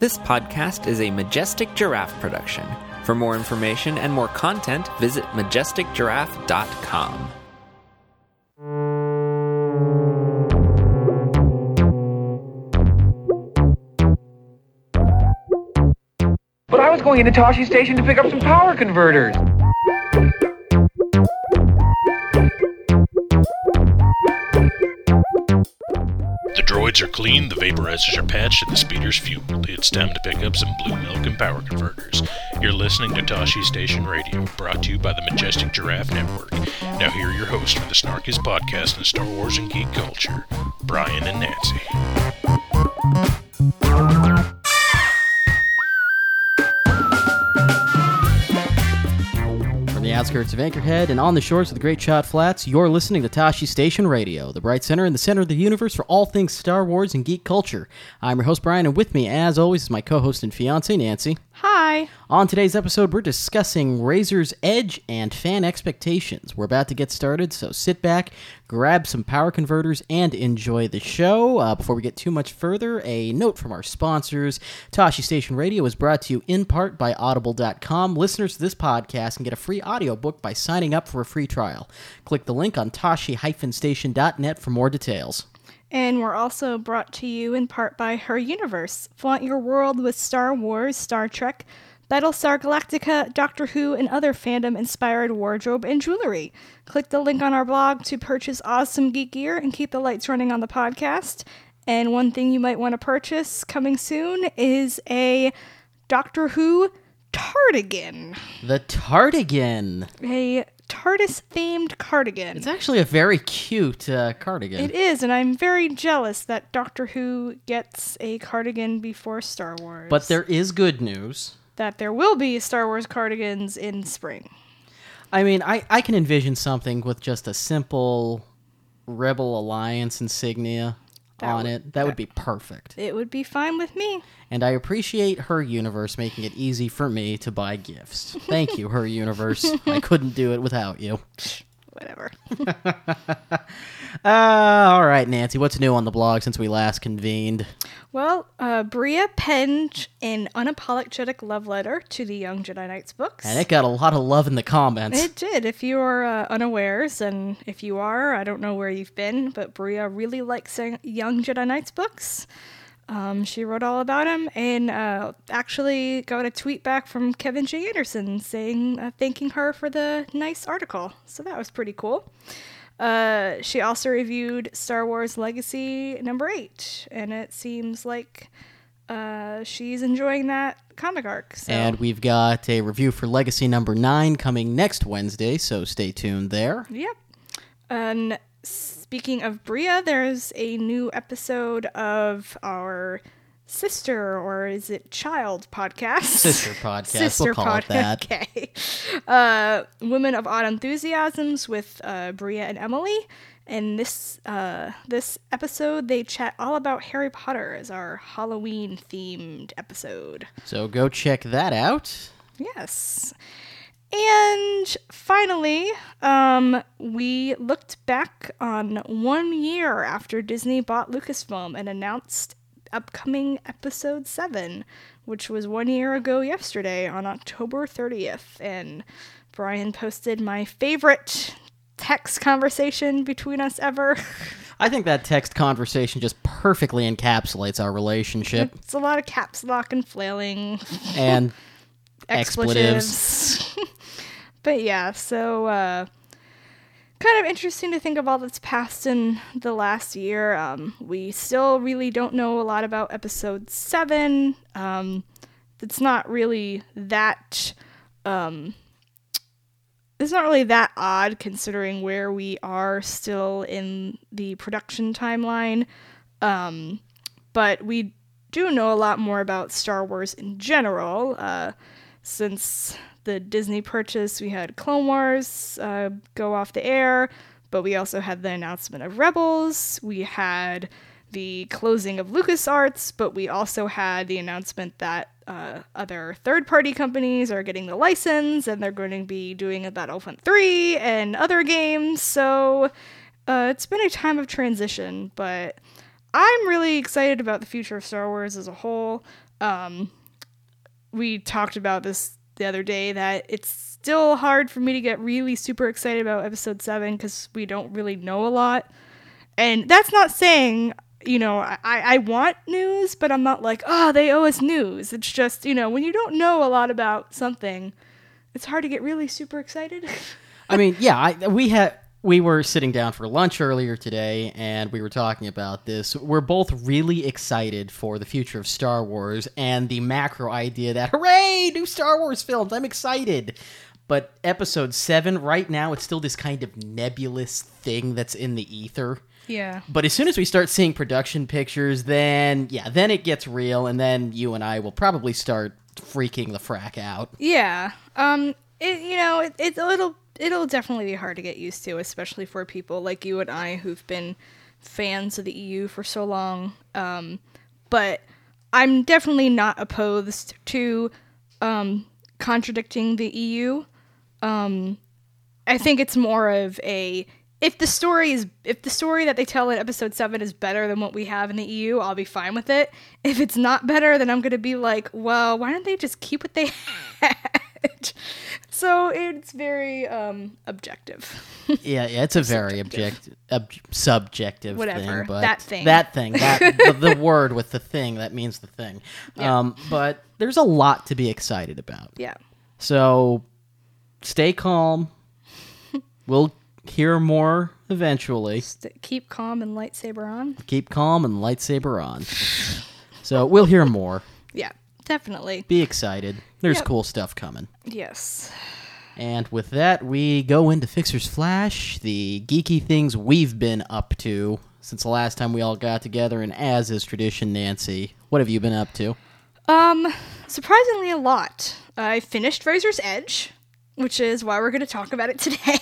This podcast is a Majestic Giraffe production. For more information and more content, visit majesticgiraffe.com. But I was going into Toshi Station to pick up some power converters. The droids are clean, the vaporizers are patched, and the speeder's fueled. It's time to pick up some blue milk and power converters. You're listening to Toshi Station Radio, brought to you by the Majestic Giraffe Network. Now here are your hosts for the snarkiest podcast in Star Wars and geek culture, Brian and Nancy. The outskirts of Anchorhead and on the shores of the Great Shot Flats, you're listening to Toshi Station Radio, the bright center in the center of the universe for all things Star Wars and geek culture. I'm your host, Brian, and with me, as always, is my co-host and fiancée, Nancy. Hi. On today's episode, we're discussing Razor's Edge and fan expectations. We're about to get started, so sit back, grab some power converters, and enjoy the show. Before we get too much further, a note from our sponsors. Toshi Station Radio is brought to you in part by Audible.com. Listeners to this podcast can get a free audiobook by signing up for a free trial. Click the link on Toshi-Station.net for more details. And we're also brought to you in part by Her Universe. Flaunt your world with Star Wars, Star Trek, Battlestar Galactica, Doctor Who, and other fandom-inspired wardrobe and jewelry. Click the link on our blog to purchase awesome geek gear and keep the lights running on the podcast. And one thing you might want to purchase coming soon is a Doctor Who Tardigan. The Tardigan. A TARDIS-themed cardigan. It's actually a very cute cardigan. It is, and I'm very jealous that Doctor Who gets a cardigan before Star Wars. But there is good news. That there will be Star Wars cardigans in spring. I mean, I can envision something with just a simple Rebel Alliance insignia on it. That would be perfect. It would be fine with me. And I appreciate Her Universe making it easy for me to buy gifts. Thank you, Her Universe. I couldn't do it without you. Whatever. All right, Nancy, what's new on the blog since we last convened? Well, Bria penned an unapologetic love letter to the Young Jedi Knights books. And it got a lot of love in the comments. It did. If you are unawares, and if you are, I don't know where you've been, but Bria really likes Young Jedi Knights books. She wrote all about him and actually got a tweet back from Kevin J. Anderson saying, thanking her for the nice article. So that was pretty cool. She also reviewed Star Wars Legacy number 8, and it seems like she's enjoying that comic arc. So. And we've got a review for Legacy number 9 coming next Wednesday, so stay tuned there. Yep. And speaking of Bria, there's a new episode of our sister, or is it child podcast? Sister podcast, we'll call it that. Okay. Women of Odd Enthusiasms with Bria and Emily. And this episode, they chat all about Harry Potter as our Halloween-themed episode. So go check that out. Yes. And finally, we looked back on 1 year after Disney bought Lucasfilm and announced upcoming episode 7, which was 1 year ago yesterday on October 30th. And Brian posted my favorite text conversation between us ever. I think that text conversation just perfectly encapsulates our relationship. It's a lot of caps lock and flailing. And expletives. But yeah, so kind of interesting to think of all that's passed in the last year. We still really don't know a lot about episode 7. It's not really that odd considering where we are still in the production timeline. But we do know a lot more about Star Wars in general. Since the Disney purchase, we had Clone Wars go off the air, but we also had the announcement of Rebels. We had the closing of LucasArts, but we also had the announcement that other third-party companies are getting the license, and they're going to be doing a Battlefront 3 and other games. So it's been a time of transition, but I'm really excited about the future of Star Wars as a whole. We talked about this the other day, that it's still hard for me to get really super excited about episode 7 because we don't really know a lot. And that's not saying, you know, I want news, but I'm not like, oh, they owe us news. It's just, you know, when you don't know a lot about something, it's hard to get really super excited. I mean, yeah, we were sitting down for lunch earlier today, and we were talking about this. We're both really excited for the future of Star Wars and the macro idea that, hooray, new Star Wars films, I'm excited. But episode 7, right now, it's still this kind of nebulous thing that's in the ether. Yeah. But as soon as we start seeing production pictures, then it gets real, and then you and I will probably start freaking the frack out. Yeah. It'll definitely be hard to get used to, especially for people like you and I who've been fans of the EU for so long. But I'm definitely not opposed to contradicting the EU. I think it's more of a, if the story that they tell in episode 7 is better than what we have in the EU, I'll be fine with it. If it's not better, then I'm going to be like, well, why don't they just keep what they had? So it's very objective. Yeah, it's a very subjective whatever, thing. But that thing. the word with the thing, that means the thing. Yeah. But there's a lot to be excited about. Yeah. So stay calm. We'll hear more eventually. Keep calm and lightsaber on. Keep calm and lightsaber on. So we'll hear more. Yeah, definitely. Be excited. There's Yep. cool stuff coming. Yes. And with that, we go into Fixer's Flash, the geeky things we've been up to since the last time we all got together, and as is tradition, Nancy, what have you been up to? Surprisingly a lot. I finished Razor's Edge, which is why we're going to talk about it today.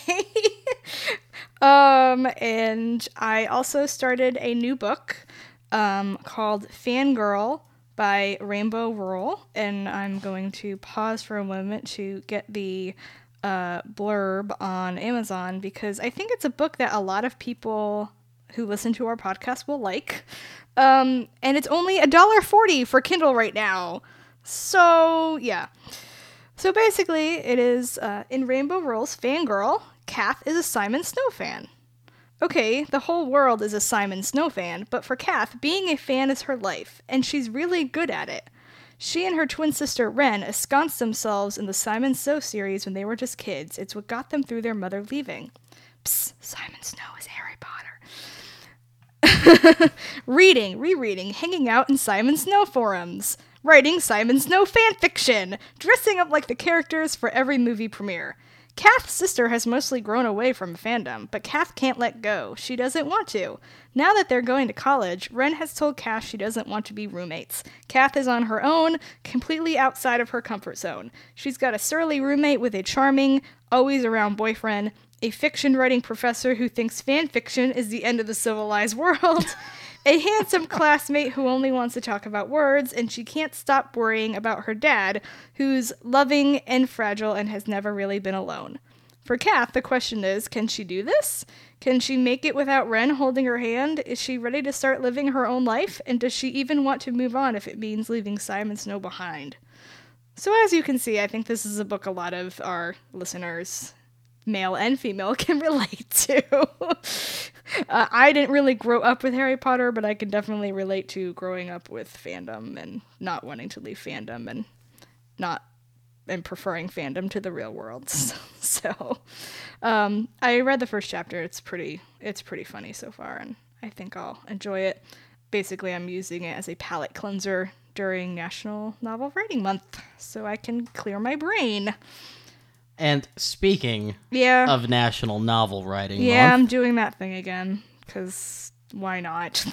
And I also started a new book called Fangirl by Rainbow Rural, and I'm going to pause for a moment to get the blurb on Amazon, because I think it's a book that a lot of people who listen to our podcast will like. And it's only $1.40 for Kindle right now. So, yeah. So basically, it is, in Rainbow Rural's Fangirl, Kath is a Simon Snow fan. Okay, the whole world is a Simon Snow fan, but for Kath, being a fan is her life, and she's really good at it. She and her twin sister Ren ensconced themselves in the Simon Snow series when they were just kids. It's what got them through their mother leaving. Psst, Simon Snow is Harry Potter. Reading, rereading, hanging out in Simon Snow forums. Writing Simon Snow fanfiction. Dressing up like the characters for every movie premiere. Kath's sister has mostly grown away from fandom, but Kath can't let go. She doesn't want to. Now that they're going to college, Ren has told Kath she doesn't want to be roommates. Kath is on her own, completely outside of her comfort zone. She's got a surly roommate with a charming, always around boyfriend, a fiction writing professor who thinks fan fiction is the end of the civilized world, a handsome classmate who only wants to talk about words, and she can't stop worrying about her dad, who's loving and fragile and has never really been alone. For Kath, the question is, can she do this? Can she make it without Ren holding her hand? Is she ready to start living her own life? And does she even want to move on if it means leaving Simon Snow behind? So as you can see, I think this is a book a lot of our listeners, male and female, can relate to. I didn't really grow up with Harry Potter, but I can definitely relate to growing up with fandom and not wanting to leave fandom and preferring fandom to the real world. So, I read the first chapter. It's pretty funny so far, and I think I'll enjoy it. Basically, I'm using it as a palate cleanser during National Novel Writing Month, so I can clear my brain. And speaking of National Novel Writing Month... Yeah, I'm doing that thing again, because why not?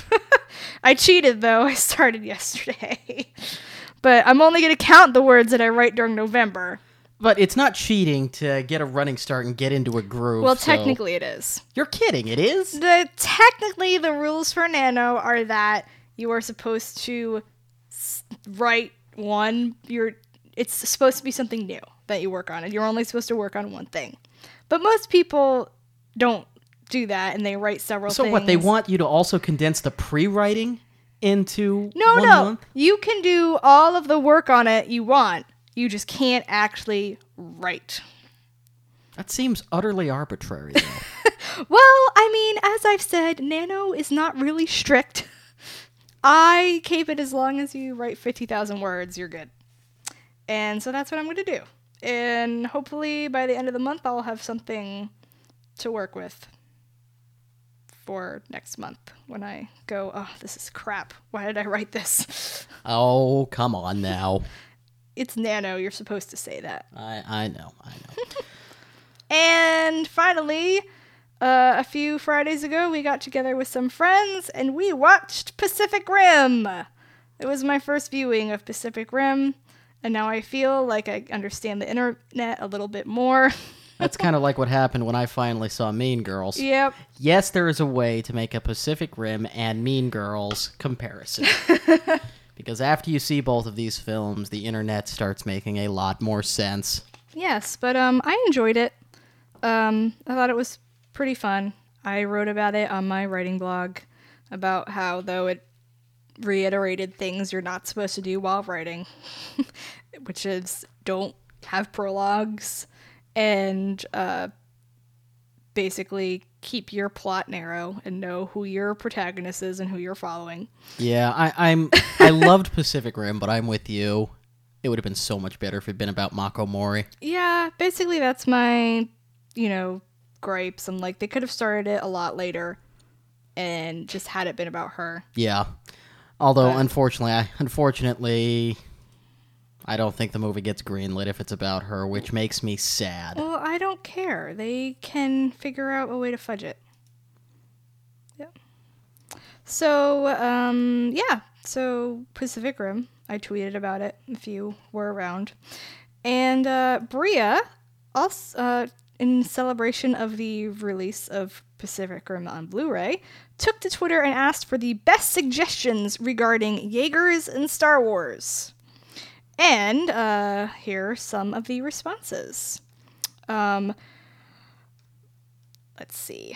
I cheated, though. I started yesterday. But I'm only going to count the words that I write during November. But it's not cheating to get a running start and get into a groove. Well, technically it is. You're kidding, it is? Technically, the rules for Nano are that you are supposed to write one... It's supposed to be something new that you work on, and you're only supposed to work on one thing. But most people don't do that, and they write several things. So what, they want you to also condense the pre-writing into No, one no. month? You can do all of the work on it you want. You just can't actually write. That seems utterly arbitrary, though. Well, I mean, as I've said, Nano is not really strict. I keep it as long as you write 50,000 words, you're good. And so that's what I'm going to do. And hopefully by the end of the month, I'll have something to work with for next month when I go, oh, this is crap. Why did I write this? Oh, come on now. It's Nano. You're supposed to say that. I know. And finally, a few Fridays ago, we got together with some friends and we watched Pacific Rim. It was my first viewing of Pacific Rim, and now I feel like I understand the internet a little bit more. That's kind of like what happened when I finally saw Mean Girls. Yep. Yes, there is a way to make a Pacific Rim and Mean Girls comparison. Because after you see both of these films, the internet starts making a lot more sense. Yes, but I enjoyed it. I thought it was pretty fun. I wrote about it on my writing blog about how, though it reiterated things you're not supposed to do while writing, which is don't have prologues and basically keep your plot narrow and know who your protagonist is and who you're following. Yeah, I loved Pacific Rim, but I'm with you. It would have been so much better if it had been about Mako Mori. Yeah, basically that's my, gripes. I'm like, they could have started it a lot later and just had it been about her. Yeah. Although, unfortunately, I don't think the movie gets greenlit if it's about her, which makes me sad. Well, I don't care. They can figure out a way to fudge it. Yeah. So, So, Pacific Rim. I tweeted about it if you were around. And Bria, also, in celebration of the release of Pacific Rim on Blu-ray, took to Twitter and asked for the best suggestions regarding Jaegers and Star Wars. And here are some of the responses. Let's see.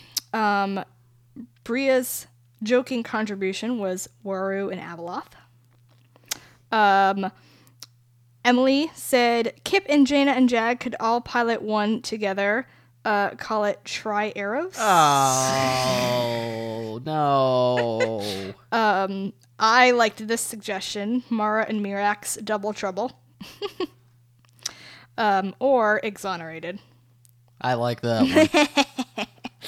Bria's joking contribution was Waru and Abeloth. Emily said Kip and Jaina and Jag could all pilot one together. Call it Tri-Arrows. Oh, no. I liked this suggestion, Mara and Mirax Double Trouble. Or Exonerated. I like that one.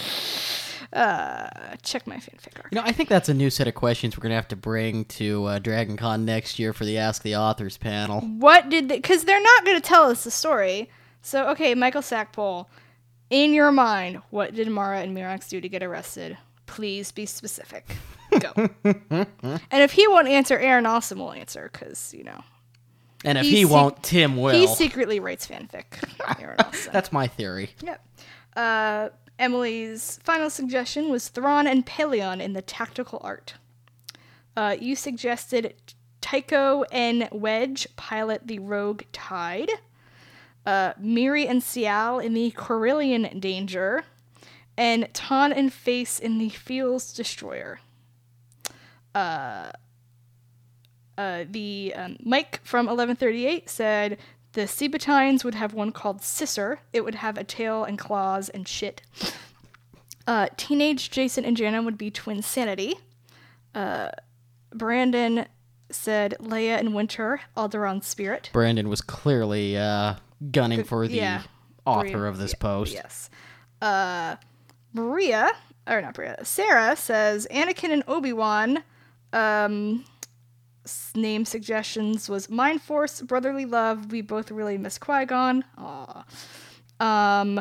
Check my fanfic arc. I think that's a new set of questions we're going to have to bring to Dragon Con next year for the Ask the Authors panel. What did they... Because they're not going to tell us the story. So, okay, Michael Sackpole, in your mind, what did Mara and Mirax do to get arrested? Please be specific. Go. And if he won't answer, Aaron Austin will answer, because, And if he won't, Tim will. He secretly writes fanfic. Aaron Austin. That's my theory. Yep. Emily's final suggestion was Thrawn and Paleon in the tactical art. You suggested Tycho and Wedge pilot the Rogue Tide. Miri and Cial in the Corellian Danger. And Ton and Face in the Fields Destroyer. Mike from 1138 said the Sebatines would have one called Sisser. It would have a tail and claws and shit. Teenage Jason and Jana would be Twin Sanity. Brandon said Leia and Winter, Alderaan Spirit. Brandon was clearly gunning for the author of this post. Yes. Sarah says Anakin and Obi-Wan. Name suggestions was Mind Force, Brotherly Love, We Both Really Miss Qui-Gon. Aww.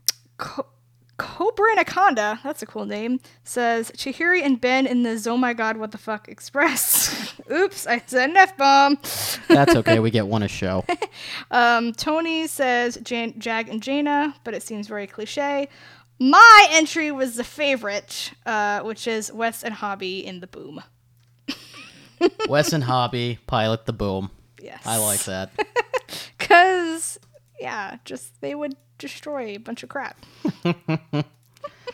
Cobra Anaconda, that's a cool name, says Chihiri and Ben in the Oh My God What the Fuck Express. Oops, I said an F-bomb. That's okay, we get one a show. Tony says Jag and Jaina, but it seems very cliche. My entry was the favorite, which is Wes and Hobby in the Boom. Wes and Hobby pilot the Boom. Yes. I like that. Because, they would destroy a bunch of crap.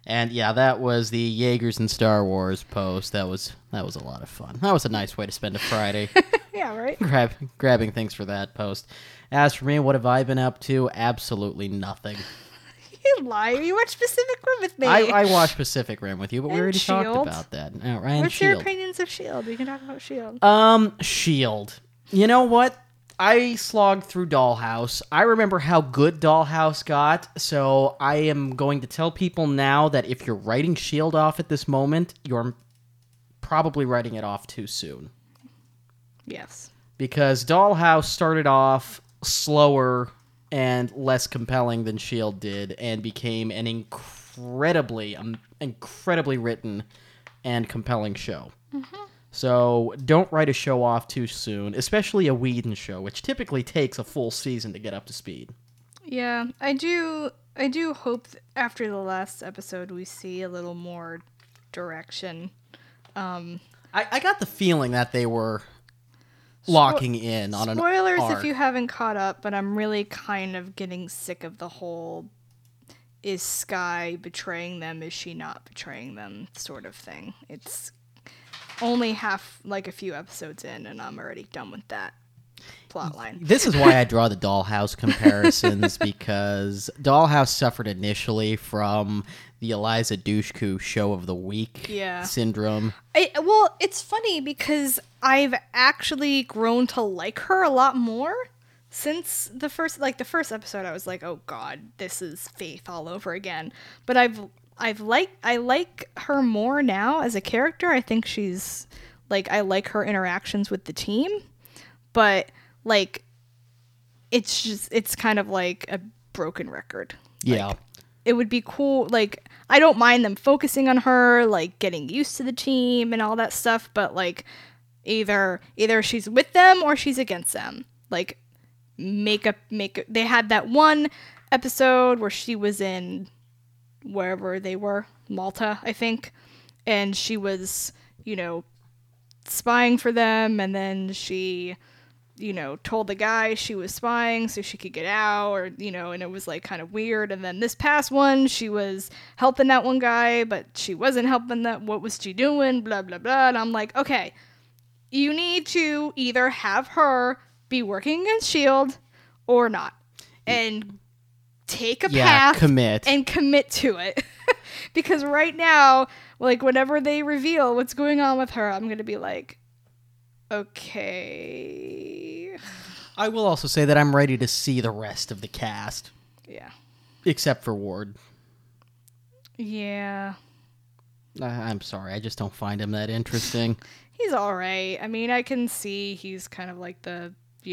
And yeah, that was the Jaegers and Star Wars post. That was a lot of fun. That was a nice way to spend a Friday. Yeah, right? Grabbing things for that post. As for me, what have I been up to? Absolutely nothing. You lie. You watched Pacific Rim with me. I watched Pacific Rim with you, but we And already talked S.H.I.E.L.D. about that. What's your opinions of S.H.I.E.L.D.? We can talk about S.H.I.E.L.D. S.H.I.E.L.D. You know what? I slogged through Dollhouse. I remember how good Dollhouse got, so I am going to tell people now that if you're writing S.H.I.E.L.D. off at this moment, you're probably writing it off too soon. Yes. Because Dollhouse started off slower and less compelling than S.H.I.E.L.D. did, and became an incredibly written and compelling show. Mm-hmm. So don't write a show off too soon, especially a Whedon show, which typically takes a full season to get up to speed. Yeah, I do hope after the last episode we see a little more direction. I got the feeling that they were locking in on an spoilers arc. if you haven't caught up, but I'm really kind of getting sick of the whole is Skye betraying them, is she not betraying them sort of thing. It's only a few episodes in, and I'm already done with that plotline. This is why I draw the Dollhouse comparisons, because Dollhouse suffered initially from the Eliza Dushku show of the week syndrome. Well, it's funny because I've actually grown to like her a lot more since the first episode. I was like, oh god, this is Faith all over again. But I like her more now as a character. I think she's I like her interactions with the team, but it's kind of like a broken record. Yeah. It would be cool. I don't mind them focusing on her, getting used to the team and all that stuff, but either she's with them or she's against them. They had that one episode where she was in wherever they were, Malta, I think, and she was, spying for them, and then she, told the guy she was spying so she could get out, or, and it was kind of weird. And then this past one, she was helping that one guy, but she wasn't helping that. What was she doing? Blah, blah, blah. And I'm like, okay, you need to either have her be working against S.H.I.E.L.D. or not. And take a path and commit to it. Because right now, whenever they reveal what's going on with her, I'm going to be like, okay. I will also say that I'm ready to see the rest of the cast. Yeah. Except for Ward. Yeah. I'm sorry, I just don't find him that interesting. He's alright. I mean, I can see he's kind of like the,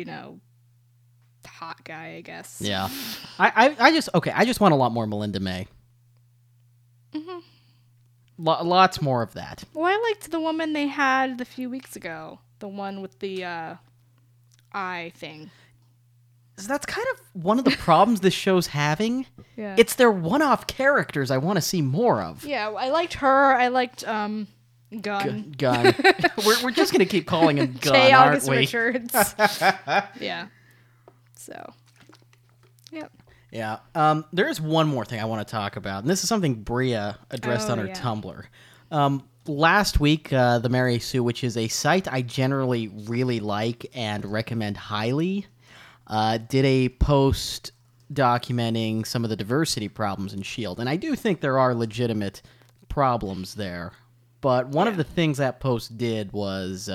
hot guy, I guess. Yeah. I just want a lot more Melinda May. Mm-hmm. Lots more of that. Well, I liked the woman they had a few weeks ago. The one with the eye thing. So that's kind of one of the problems this show's having. Yeah. It's their one-off characters I want to see more of. Yeah, I liked her. I liked Gunn. Gunn. we're just going to keep calling him Gunn, J. aren't August we? Richards. Yeah. So, yep. Yeah. There's one more thing I want to talk about, and this is something Bria addressed on her Tumblr. Last week, The Mary Sue, which is a site I generally really like and recommend highly, did a post documenting some of the diversity problems in S.H.I.E.L.D., and I do think there are legitimate problems there. But one of the things that post did was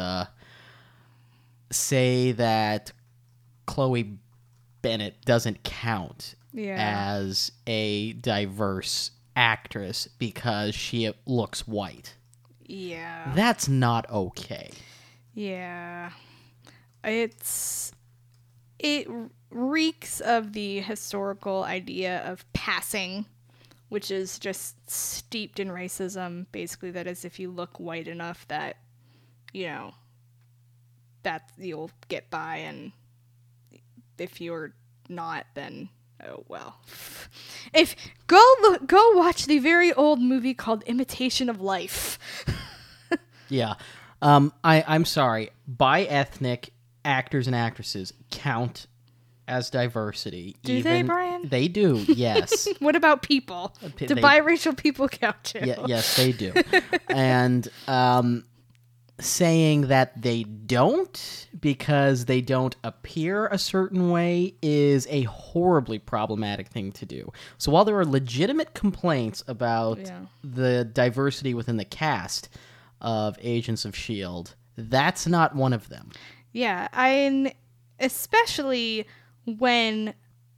say that Chloe Bennett doesn't count as a diverse actress because she looks white. Yeah. That's not okay. Yeah. It reeks of the historical idea of passing, which is just steeped in racism. Basically, that is, if you look white enough that, that you'll get by, and if you're not, then oh well. If go watch the very old movie called Imitation of Life. Yeah. I'm sorry. Bi-ethnic actors and actresses count as diversity. Do they, Brian? They do, yes. What about people? Do biracial people count too? Yes, they do. And saying that they don't because they don't appear a certain way is a horribly problematic thing to do. So while there are legitimate complaints about the diversity within the cast of Agents of S.H.I.E.L.D., that's not one of them. Yeah, especially when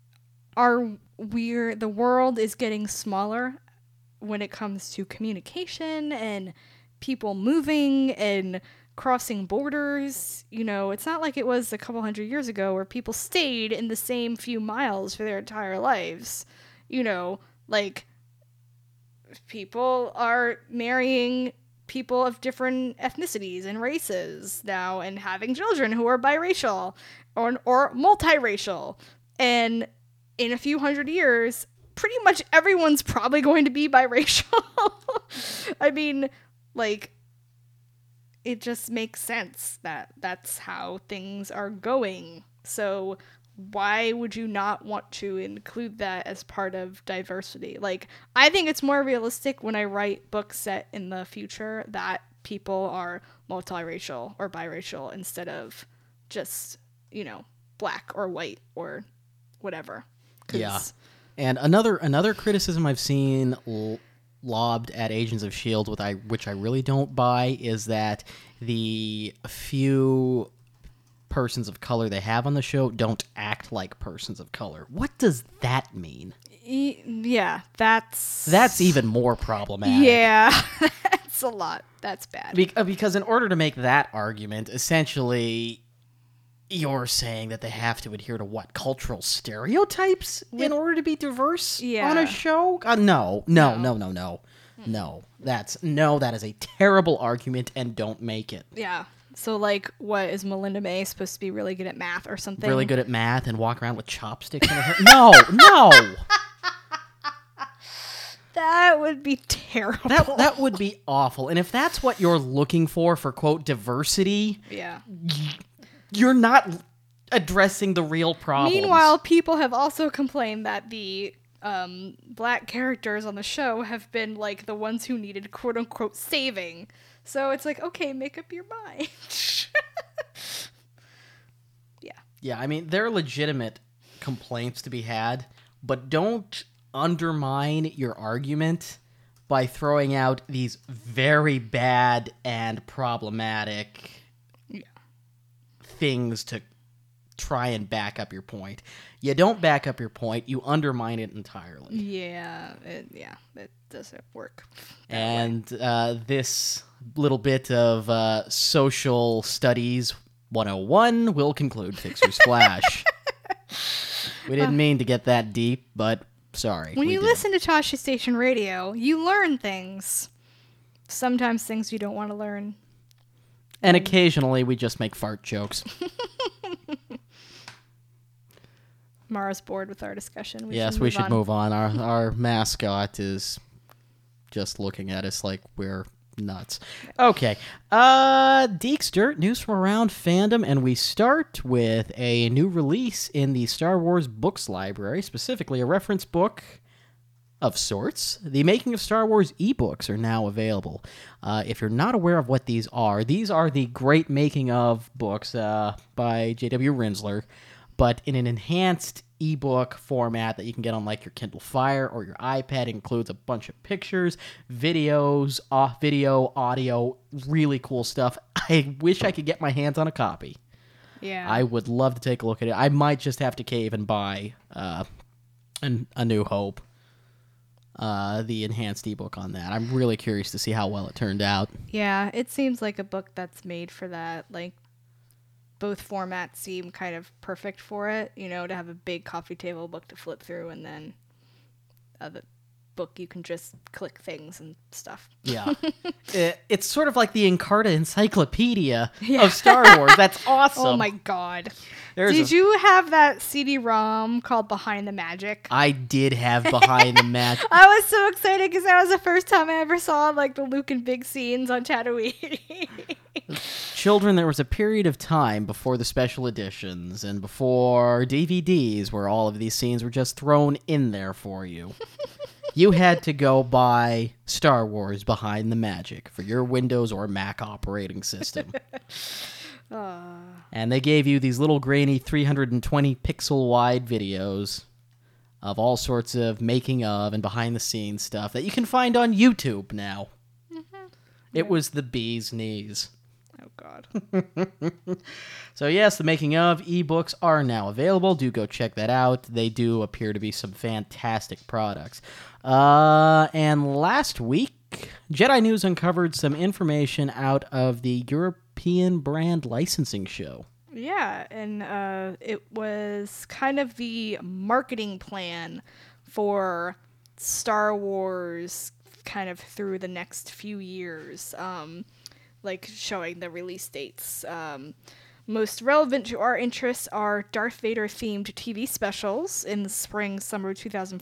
the world is getting smaller when it comes to communication and people moving and crossing borders. You know, it's not like it was a couple hundred years ago where people stayed in the same few miles for their entire lives. You know, like, people are marrying people of different ethnicities and races now and having children who are biracial or multiracial. And in a few hundred years, pretty much everyone's probably going to be biracial. I mean, like, it just makes sense that that's how things are going. So why would you not want to include that as part of diversity? Like, I think it's more realistic when I write books set in the future that people are multiracial or biracial instead of just, you know, black or white or whatever. Yeah. And another criticism I've seen lobbed at Agents of S.H.I.E.L.D., which I really don't buy, is that the few persons of color they have on the show don't act like persons of color. What does that mean? Yeah, that's even more problematic. Yeah, that's a lot. That's bad. Because in order to make that argument, essentially, you're saying that they have to adhere to what? Cultural stereotypes in order to be diverse on a show? No. That is a terrible argument, and don't make it. Yeah. So, like, what, is Melinda May supposed to be really good at math or something? Really good at math and walk around with chopsticks in her hair? No! That would be terrible. That would be awful. And if that's what you're looking for quote, diversity, you're not addressing the real problems. Meanwhile, people have also complained that the black characters on the show have been, like, the ones who needed quote-unquote saving. So it's like, okay, make up your mind. Yeah, I mean, there are legitimate complaints to be had, but don't undermine your argument by throwing out these very bad and problematic things to try and back up your point. You don't back up your point, you undermine it entirely. Yeah, it doesn't work. And this little bit of social studies 101 will conclude Fixer's Flash. We didn't mean to get that deep, but sorry. When you listen to Tosche Station Radio, you learn things. Sometimes things you don't want to learn. And occasionally we just make fart jokes. Mara's bored with our discussion. We should move on. Our mascot is just looking at us like we're nuts. Okay. Deekster, news from around fandom, and we start with a new release in the Star Wars Books Library, specifically a reference book of sorts. The Making of Star Wars ebooks are now available. If you're not aware of what these are the great making of books by J.W. Rinsler, but in an enhanced ebook format that you can get on like your Kindle Fire or your iPad. It includes a bunch of pictures, videos, video, audio, really cool stuff. I wish I could get my hands on a copy. Yeah. I would love to take a look at it. I might just have to cave and buy A New Hope, the enhanced ebook on that. I'm really curious to see how well it turned out. Yeah, it seems like a book that's made for that. Like, both formats seem kind of perfect for it, you know, to have a big coffee table book to flip through and then book you can just click things and stuff. Yeah. It's sort of like the Encarta Encyclopedia of Star Wars. That's awesome. Oh my god. There's Did you have that CD-ROM called Behind the Magic? I did have Behind the Magic. I was so excited because that was the first time I ever saw like the Luke and Big scenes on Tatooine. Children, there was a period of time before the special editions and before DVDs where all of these scenes were just thrown in there for you. You had to go buy Star Wars Behind the Magic for your Windows or Mac operating system. And they gave you these little grainy 320 pixel wide videos of all sorts of making of and behind the scenes stuff that you can find on YouTube now. It was the bee's knees. Oh god. So yes, the making of ebooks are now available. Do go check that out. They do appear to be some fantastic products. And last week, Jedi News uncovered some information out of the European brand licensing show. Yeah, and it was kind of the marketing plan for Star Wars kind of through the next few years, like showing the release dates. Most relevant to our interests are Darth Vader themed TV specials in the spring, summer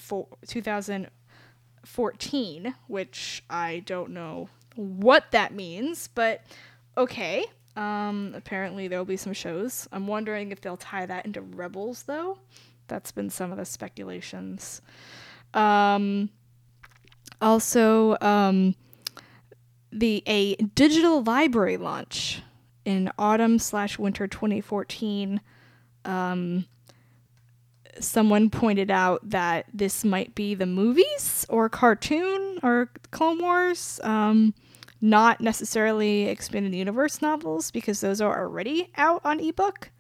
2014, which I don't know what that means, but okay. Apparently there'll be some shows. I'm wondering if they'll tie that into Rebels, though. That's been some of the speculations. Also, a digital library launch in autumn/winter 2014. Someone pointed out that this might be the movies or cartoon or Clone Wars. Not necessarily expanded universe novels because those are already out on ebook.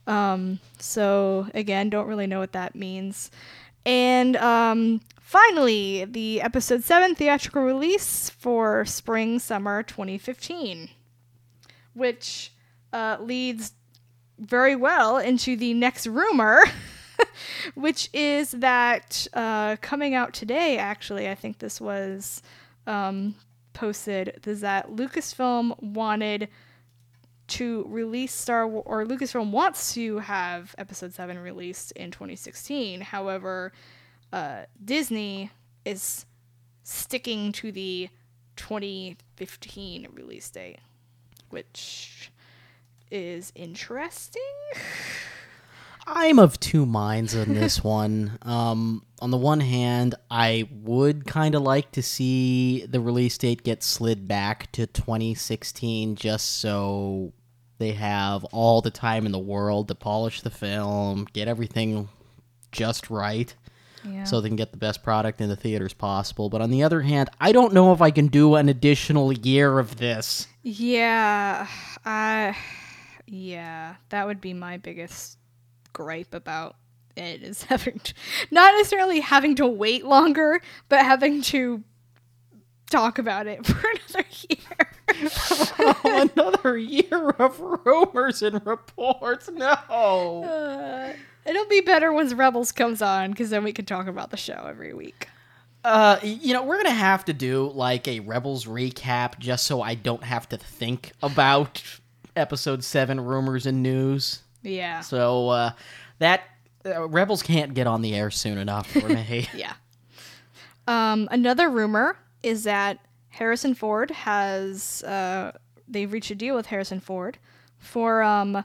So again, don't really know what that means. And finally, the episode 7 theatrical release for spring summer 2015, which leads very well into the next rumor, which is that coming out today, actually, I think this was posted, is that Lucasfilm wanted to release Lucasfilm wants to have episode 7 released in 2016. However, Disney is sticking to the 2015 release date, which is interesting. I'm of two minds on this one. On the one hand, I would kind of like to see the release date get slid back to 2016 just so they have all the time in the world to polish the film, get everything just right, so they can get the best product in the theaters possible. But on the other hand, I don't know if I can do an additional year of this. Yeah, that would be my biggest gripe about it, is not necessarily having to wait longer, but having to talk about it for another year. Another year of rumors and reports. No. It'll be better once Rebels comes on, because then we can talk about the show every week. We're going to have to do like a Rebels recap just so I don't have to think about episode 7 rumors and news. Yeah. So that Rebels can't get on the air soon enough for me. Yeah. Another rumor is that Harrison Ford has they've reached a deal with Harrison Ford for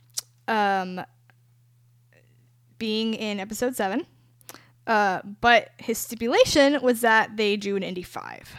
being in episode 7. But his stipulation was that they do an Indy 5.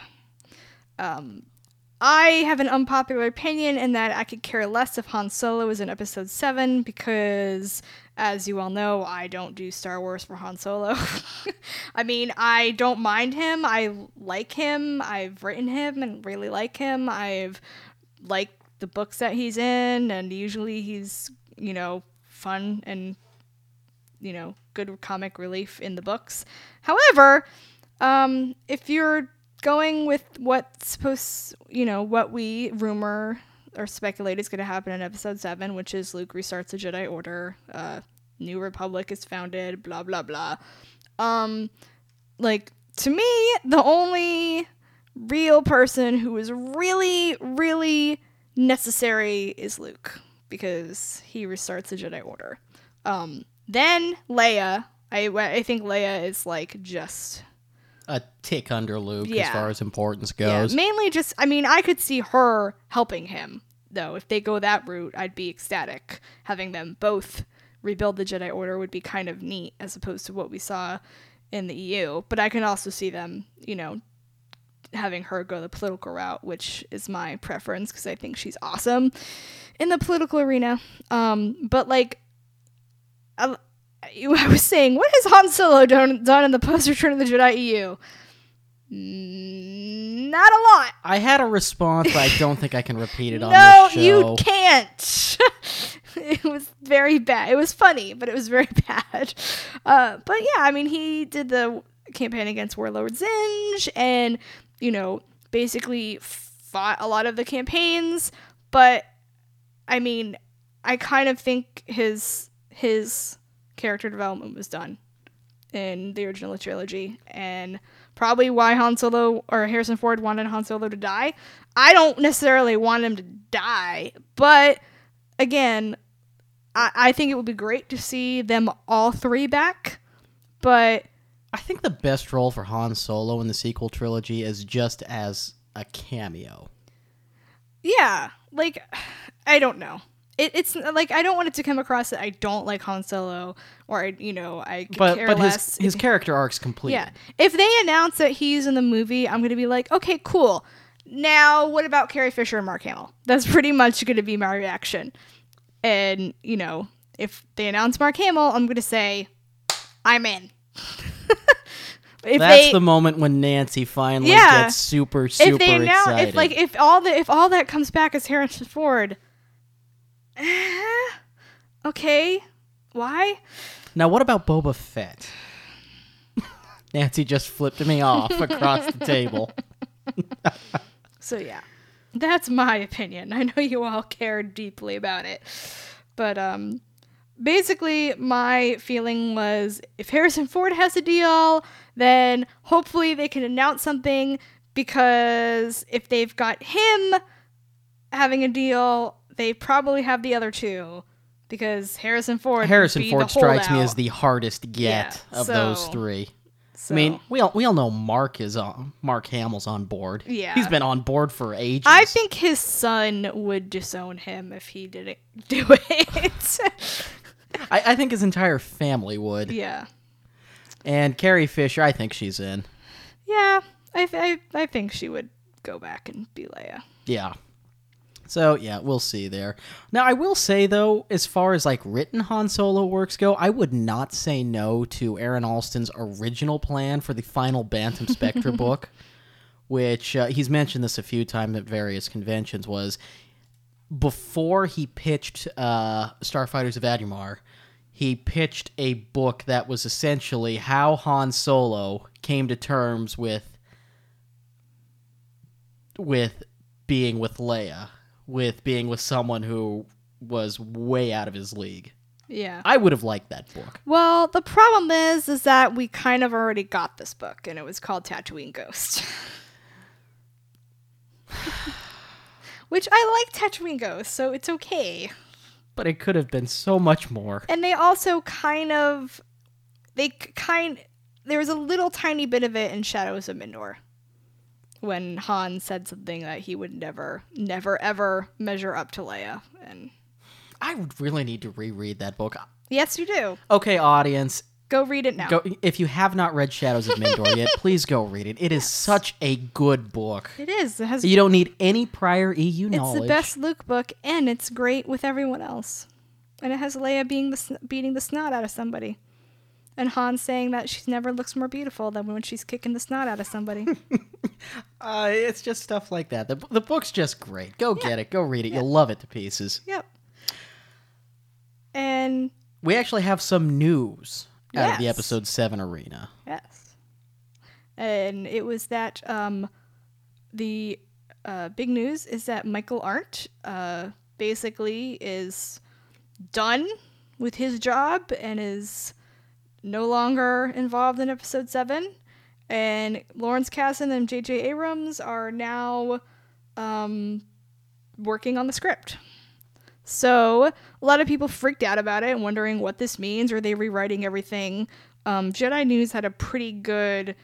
I have an unpopular opinion in that I could care less if Han Solo is in episode 7 because, as you all know, I don't do Star Wars for Han Solo. I mean, I don't mind him. I like him. I've written him and really like him. I've liked the books that he's in, and usually he's, fun and, good comic relief in the books. However, if you're going with what we rumor or speculate is going to happen in episode 7, which is Luke restarts the Jedi Order, New Republic is founded, blah blah blah. to me, the only real person who is really, really necessary is Luke, because he restarts the Jedi Order. Then Leia. I think Leia is like just A tick under Luke Yeah. as far as importance goes. Yeah, mainly just, I mean, I could see her helping him, though. If they go that route, I'd be ecstatic. Having them both rebuild the Jedi Order would be kind of neat, as opposed to what we saw in the EU. But I can also see them, having her go the political route, which is my preference, because I think she's awesome in the political arena. But, like, I was saying, what has Han Solo done in the post-Return of the Jedi EU? Not a lot. I had a response, but I don't think I can repeat it on No, this show. you can't. It was very bad. It was funny, but it was very bad. But yeah, I mean, he did the campaign against Warlord Zinj and, basically fought a lot of the campaigns. But, I mean, I kind of think his character development was done in the original trilogy, and probably why Han Solo or Harrison Ford wanted Han Solo to die. I don't necessarily want him to die, but again, I think it would be great to see them all three back, but I think the best role for Han Solo in the sequel trilogy is just as a cameo. yeah, like, I don't know. It's like, I don't want it to come across that I don't like Han Solo, or I could care But less. his character arc's complete. Yeah. If they announce that he's in the movie, I'm going to be like, okay, cool. Now, what about Carrie Fisher and Mark Hamill? That's pretty much going to be my reaction. And, if they announce Mark Hamill, I'm going to say, I'm in. That's the moment when Nancy finally gets super if they excited. if all that comes back as Harrison Ford, okay, why? Now, what about Boba Fett? Nancy just flipped me off across the table. So yeah, that's my opinion. I know you all care deeply about it, but basically my feeling was, if Harrison Ford has a deal, then hopefully they can announce something, because if they've got him having a deal, they probably have the other two, because Harrison Ford strikes me as the hardest get of those three. So, I mean, we all know Mark Hamill's on board. Yeah. He's been on board for ages. I think his son would disown him if he didn't do it. I think his entire family would. Yeah. And Carrie Fisher, I think she's in. Yeah, I think she would go back and be Leia. Yeah. So, yeah, we'll see there. Now, I will say, though, as far as, written Han Solo works go, I would not say no to Aaron Alston's original plan for the final Bantam Spectra book, which he's mentioned this a few times at various conventions, was before he pitched Starfighters of Adumar, he pitched a book that was essentially how Han Solo came to terms with being with Leia, with being with someone who was way out of his league. Yeah. I would have liked that book. Well, the problem is that we kind of already got this book, and it was called Tatooine Ghost. Which I like Tatooine Ghost, so it's okay. But it could have been so much more. And they also there was a little tiny bit of it in Shadows of Mindor, when Han said something that he would never, ever measure up to Leia. And I would really need to reread that book. yes, you do. Okay, audience. Go read it now. If you have not read Shadows of Mindor yet, please go read it. It is such a good book. It is. It has. You don't need any prior EU knowledge. It's the best Luke book, and it's great with everyone else. And it has Leia beating the snot out of somebody. And Han saying that she never looks more beautiful than when she's kicking the snot out of somebody. It's just stuff like that. The book's just great. Go get it. Go read it. You'll love it to pieces. Yep. And we actually have some news out of the Yes. Episode 7 arena. yes. And it was that the big news is that Michael Arndt basically is done with his job and is no longer involved in Episode 7. And Lawrence Kasdan and J.J. Abrams are now working on the script. So a lot of people freaked out about it and wondering what this means. Are they rewriting everything? Jedi News had a pretty good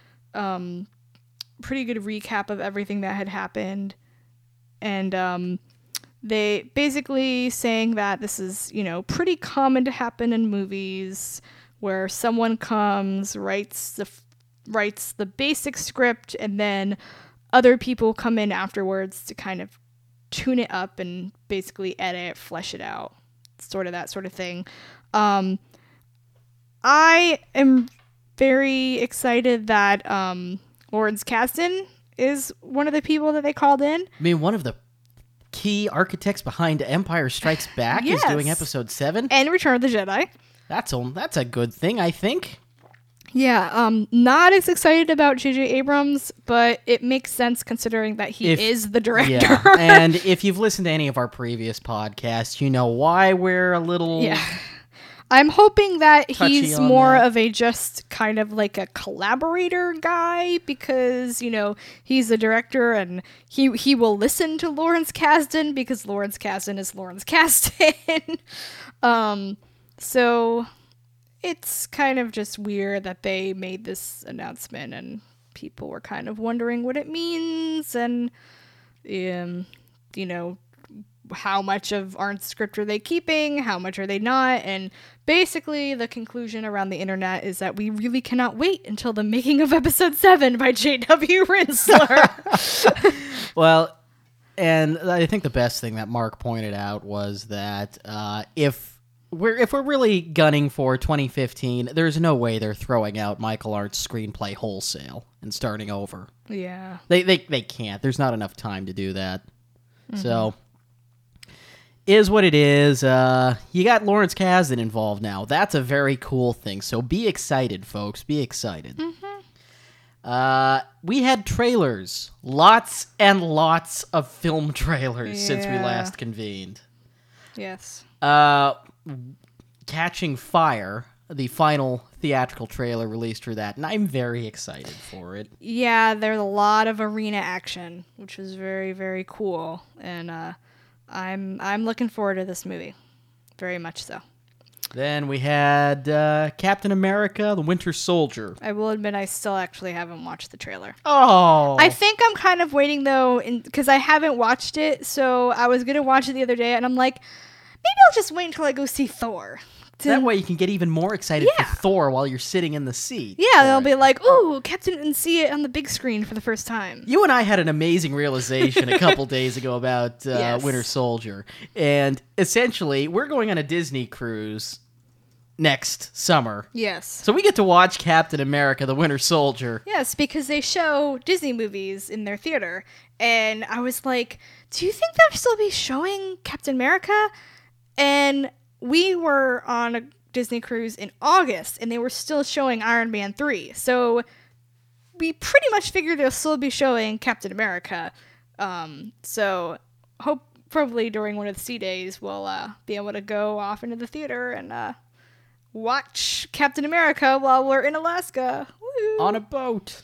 recap of everything that had happened. And they basically saying that this is, pretty common to happen in movies where someone comes, writes the basic script, and then other people come in afterwards to kind of tune it up and basically edit, flesh it out. Sort of that sort of thing. I am very excited that Lawrence Kasdan is one of the people that they called in. I mean, one of the key architects behind Empire Strikes Back is doing episode 7. And Return of the Jedi. That's a good thing, I think. Yeah, not as excited about J.J. Abrams, but it makes sense considering that he is the director. Yeah, and if you've listened to any of our previous podcasts, you know why we're a little... Yeah. I'm hoping that he's more that. of a just kind of like a collaborator guy because, he's the director and he will listen to Lawrence Kasdan because Lawrence Kasdan is Lawrence Kasdan. So it's kind of just weird that they made this announcement and people were kind of wondering what it means and, how much of our script are they keeping? How much are they not? And basically the conclusion around the internet is that we really cannot wait until the making of episode 7 by J.W. Rinsler. Well, and I think the best thing that Mark pointed out was that if we're really gunning for 2015, there's no way they're throwing out Michael Arndt's screenplay wholesale and starting over. Yeah. They can't. There's not enough time to do that. Mm-hmm. So... is what it is. You got Lawrence Kasdan involved now. That's a very cool thing. So be excited, folks. Be excited. Mm-hmm. We had trailers. Lots and lots of film trailers since we last convened. Yes. Catching Fire, the final theatrical trailer released for that, and I'm very excited for it. Yeah, there's a lot of arena action, which was very, very cool. And, I'm looking forward to this movie. Very much so. Then we had Captain America, the Winter Soldier. I will admit I still actually haven't watched the trailer. Oh! I think I'm kind of waiting, though, because I haven't watched it, so I was going to watch it the other day, and I'm like, maybe I'll just wait until I go see Thor. That way you can get even more excited for Thor while you're sitting in the seat. Yeah, they'll be like, ooh, Captain, and see it on the big screen for the first time. You and I had an amazing realization a couple days ago about Winter Soldier. And essentially, we're going on a Disney cruise next summer. Yes. So we get to watch Captain America, the Winter Soldier. Yes, because they show Disney movies in their theater. And I was like, do you think they'll still be showing Captain America? And... we were on a Disney cruise in August, and they were still showing Iron Man 3. So we pretty much figured they'll still be showing Captain America. So probably during one of the sea days, we'll be able to go off into the theater and watch Captain America while we're in Alaska. Woo! On a boat.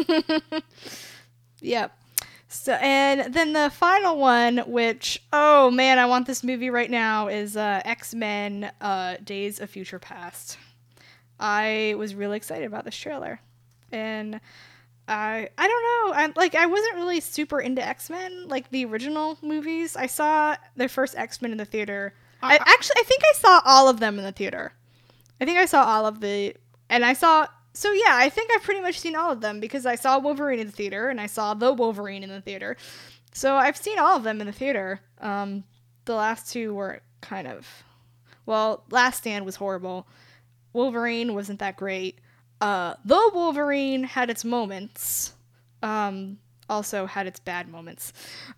Yep. So, and then the final one, which, oh man, I want this movie right now, is X-Men Days of Future Past. I was really excited about this trailer. And I don't know, I wasn't really super into X-Men, like the original movies. I saw their first X-Men in the theater. I think I saw all of them in the theater. So yeah, I think I've pretty much seen all of them because I saw Wolverine in the theater and I saw the Wolverine in the theater. So I've seen all of them in the theater. The last two were kind of, Last Stand was horrible. Wolverine wasn't that great. The Wolverine had its moments. Also had its bad moments.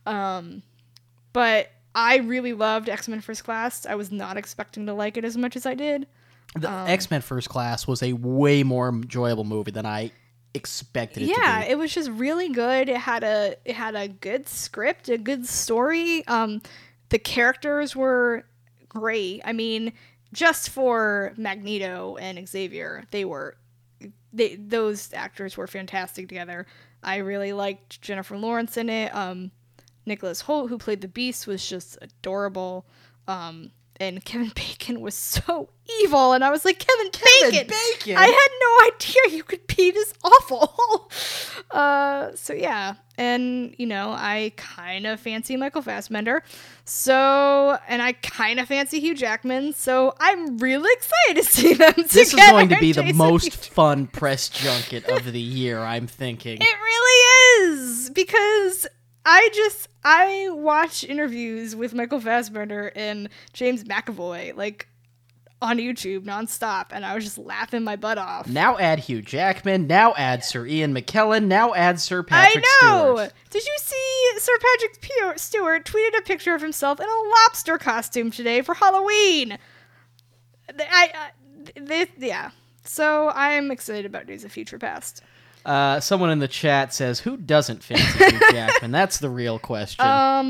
But I really loved X-Men First Class. I was not expecting to like it as much as I did. The X-Men First Class was a way more enjoyable movie than I expected it to be. Yeah, it was just really good. It had a good script, a good story. The characters were great. I mean, just for Magneto and Xavier, they were those actors were fantastic together. I really liked Jennifer Lawrence in it. Nicholas Hoult, who played the Beast, was just adorable. And Kevin Bacon was so evil, and I was like, Kevin Bacon! I had no idea you could be this awful. So yeah, and I kind of fancy Michael Fassbender, and I kind of fancy Hugh Jackman, so I'm really excited to see them together. This is going to be the most fun press junket of the year, I'm thinking. It really is, because I watch interviews with Michael Fassbender and James McAvoy, like, on YouTube nonstop, and I was just laughing my butt off. Now add Hugh Jackman, now add Sir Ian McKellen, now add Sir Patrick Stewart. Did you see Sir Patrick Stewart tweeted a picture of himself in a lobster costume today for Halloween? Yeah. So I'm excited about Days of Future Past. Someone in the chat says, who doesn't fancy Hugh Jackman? That's the real question.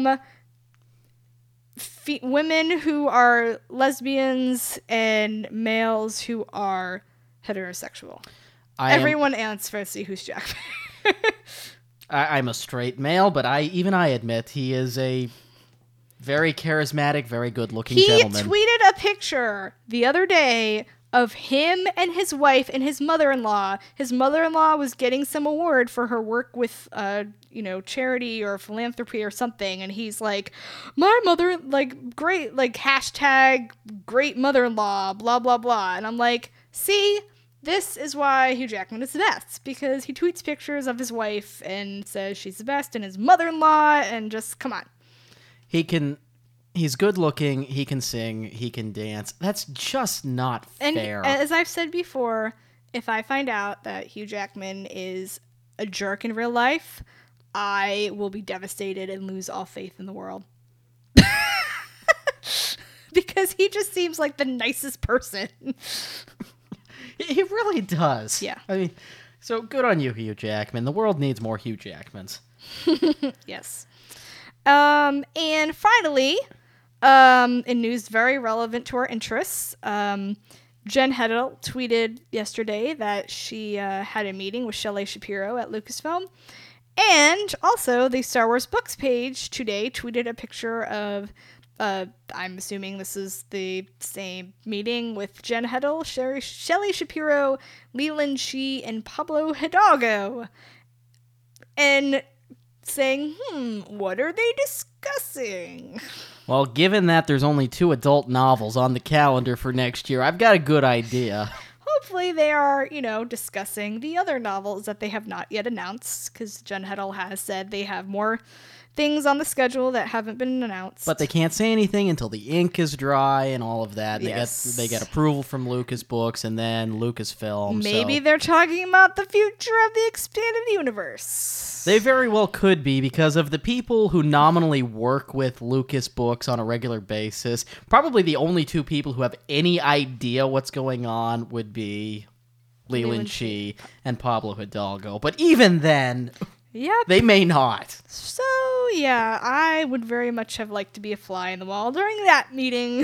Women who are lesbians and males who are heterosexual. Everyone else fancy Hugh Jackman. I'm a straight male, but I admit he is a very charismatic, very good-looking gentleman. He tweeted a picture the other day of him and his wife and his mother-in-law. His mother-in-law was getting some award for her work with, charity or philanthropy or something, and he's like, my mother, like, great, like, hashtag great mother-in-law, blah, blah, blah. And I'm like, see, this is why Hugh Jackman is the best, because he tweets pictures of his wife and says she's the best, and his mother-in-law, and just, come on. He's good looking, he can sing, he can dance. That's just not fair. And as I've said before, if I find out that Hugh Jackman is a jerk in real life, I will be devastated and lose all faith in the world. Because he just seems like the nicest person. He really does. Yeah. I mean, so good on you, Hugh Jackman. The world needs more Hugh Jackmans. Yes. And finally, in news very relevant to our interests, Jen Heddle tweeted yesterday that she had a meeting with Shelley Shapiro at Lucasfilm. And also, the Star Wars Books page today tweeted a picture of, I'm assuming this is the same meeting, with Jen Heddle, Shelley Shapiro, Leland Shee, and Pablo Hidalgo. And saying, what are they discussing? Well, given that there's only 2 adult novels on the calendar for next year, I've got a good idea. Hopefully they are, discussing the other novels that they have not yet announced, because Jen Heddle has said they have more things on the schedule that haven't been announced. But they can't say anything until the ink is dry and all of that. Yes. They get approval from Lucas Books and then Lucasfilm. Maybe they're talking about the future of the expanded universe. They very well could be, because of the people who nominally work with Lucas Books on a regular basis. Probably the only 2 people who have any idea what's going on would be Leland Shee and Pablo Hidalgo. But even then, they may not. So, yeah, I would very much have liked to be a fly in the wall during that meeting.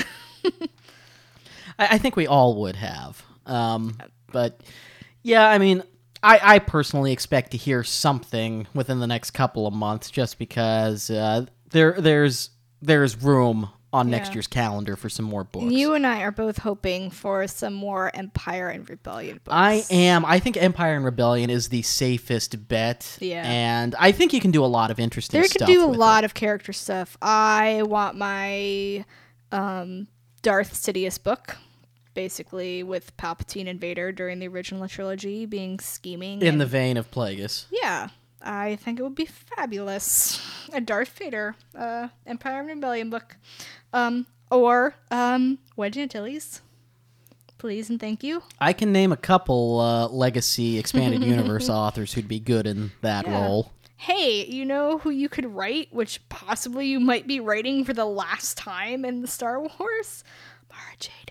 I think we all would have. But, yeah, I mean, I personally expect to hear something within the next couple of months, just because there's room on next year's calendar for some more books. You and I are both hoping for some more Empire and Rebellion books. I am. I think Empire and Rebellion is the safest bet. Yeah. And I think you can do a lot of interesting stuff. There could do a lot of character stuff. I want my Darth Sidious book, basically with Palpatine and Vader during the original trilogy being scheming. In the vein of Plagueis. Yeah. I think it would be fabulous. A Darth Vader Empire and Rebellion book. Or Wedge Antilles. Please and thank you. I can name a couple Legacy Expanded Universe authors who'd be good in that role. Hey, you know who you could write, which possibly you might be writing for the last time in the Star Wars? Mara Jade.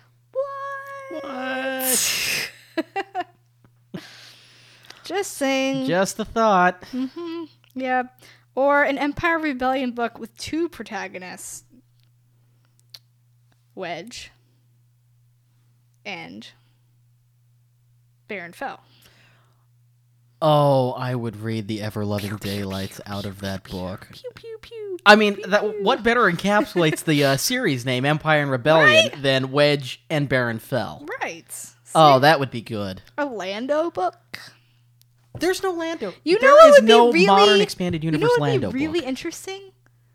What? Just saying. Just a thought. Mm-hmm. Yeah. Or an Empire Rebellion book with 2 protagonists. Wedge. And Baron Fell. Oh, I would read the ever-loving daylights out of that book. Pew, pew, pew. I mean, what better encapsulates the series name, Empire and Rebellion, than Wedge and Baron Fell? Right. Oh, that would be good. A Lando book. There's no Lando. You know there what is would no be really modern expanded universe what would Lando be really book. interesting?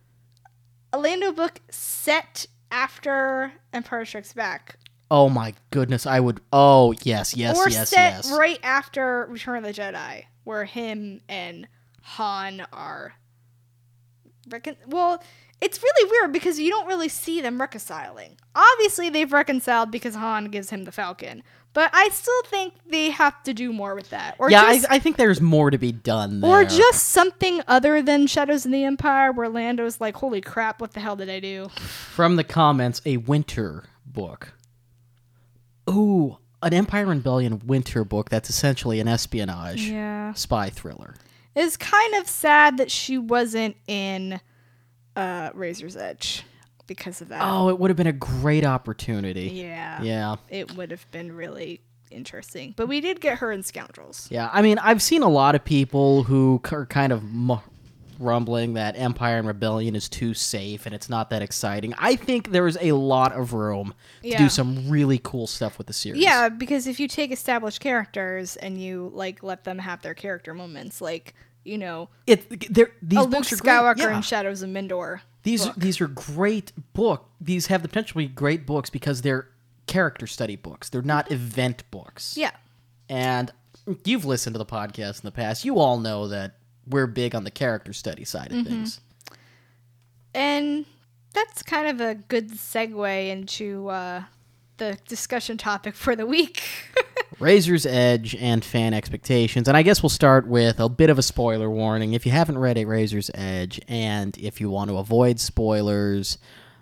A Lando book set after Empire Strikes Back. Oh my goodness, I would. Oh yes, Or yes, set yes. right after Return of the Jedi, where him and Han are. Well, it's really weird because you don't really see them reconciling. Obviously, they've reconciled because Han gives him the Falcon, but I still think they have to do more with that. Or Yeah, just, I think there's more to be done there. or just something other than Shadows in the Empire, where Lando's like, "Holy crap, what the hell did I do?" From the comments, a winter book. Ooh, an Empire and Rebellion winter book that's essentially an espionage Yeah, spy thriller. it's kind of sad that she wasn't in Razor's Edge because of that. Oh, it would have been a great opportunity. Yeah. Yeah. It would have been really interesting. But we did get her in Scoundrels. Yeah, I mean, I've seen a lot of people who are kind of rumbling that Empire and Rebellion is too safe and it's not that exciting. I think there's a lot of room to Yeah. do some really cool stuff with the series. Yeah, because if you take established characters and you like let them have their character moments, like, you know, these a Luke books are great. Skywalker Yeah. in Shadows of Mindor. These are great book. These have the potential to be great books because they're character study books. They're not event books. Yeah. And you've listened to the podcast in the past. You all know that we're big on the character study side of things. And that's kind of a good segue into the discussion topic for the week. Razor's Edge and fan expectations. And I guess we'll start with a bit of a spoiler warning. If you haven't read a Razor's Edge and if you want to avoid spoilers,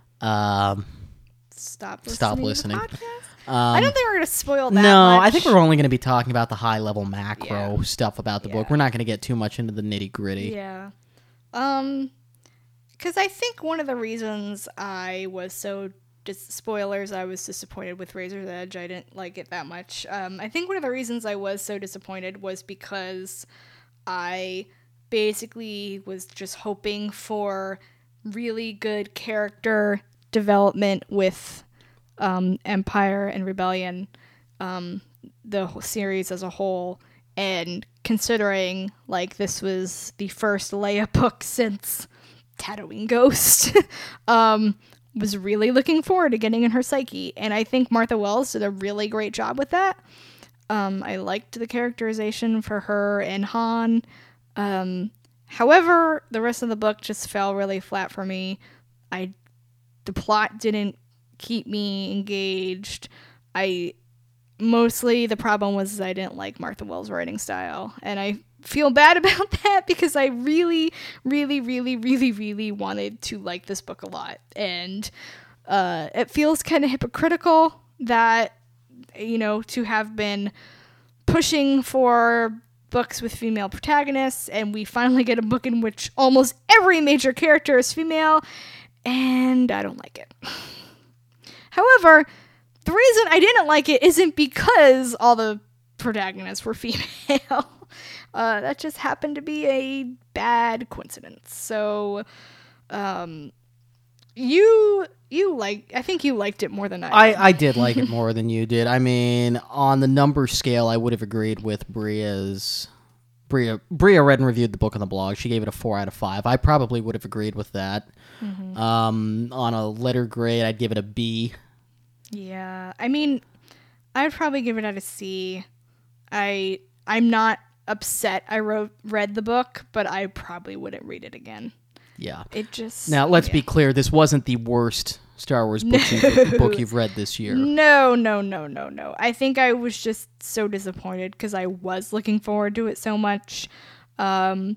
Stop listening. To the podcast. I don't think we're going to spoil that No, much. I think we're only going to be talking about the high-level macro Yeah. stuff about the book. Yeah. We're not going to get too much into the nitty-gritty. Yeah. Because I think one of the reasons I was so I was disappointed with Razor's Edge. I didn't like it that much. I think one of the reasons I was so disappointed was because I basically was just hoping for really good character development with Empire and Rebellion, the whole series as a whole, and considering like this was the first Leia book since Tatooine Ghost, was really looking forward to getting in her psyche, and I think Martha Wells did a really great job with that. I liked the characterization for her and Han. However, the rest of the book just fell really flat for me. The plot didn't keep me engaged. Mostly the problem was I didn't like Martha Wells' writing style, and I feel bad about that because I really, really, really, really, really wanted to like this book a lot, and it feels kind of hypocritical that, you know, to have been pushing for books with female protagonists, and we finally get a book in which almost every major character is female, and I don't like it. However, the reason I didn't like it isn't because all the protagonists were female. That just happened to be a bad coincidence. So, I think you liked it more than I did. I did like it more than you did. I mean, on the number scale, I would have agreed with Bria's. Bria read and reviewed the book on the blog. She gave it a 4 out of 5. I probably would have agreed with that. Mm-hmm. On a letter grade, I'd give it a B. Yeah, I mean, I'd probably give it at a C. I'm not upset I read the book, but I probably wouldn't read it again. Yeah. It just... Now, let's be clear. This wasn't the worst Star Wars book you've read this year. No. I think I was just so disappointed because I was looking forward to it so much. And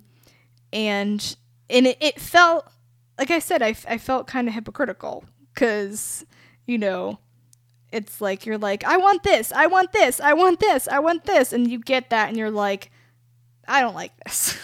it felt, like I said, I felt kind of hypocritical because, you know, it's like, you're like, I want this, I want this, I want this, I want this. And you get that and you're like, I don't like this.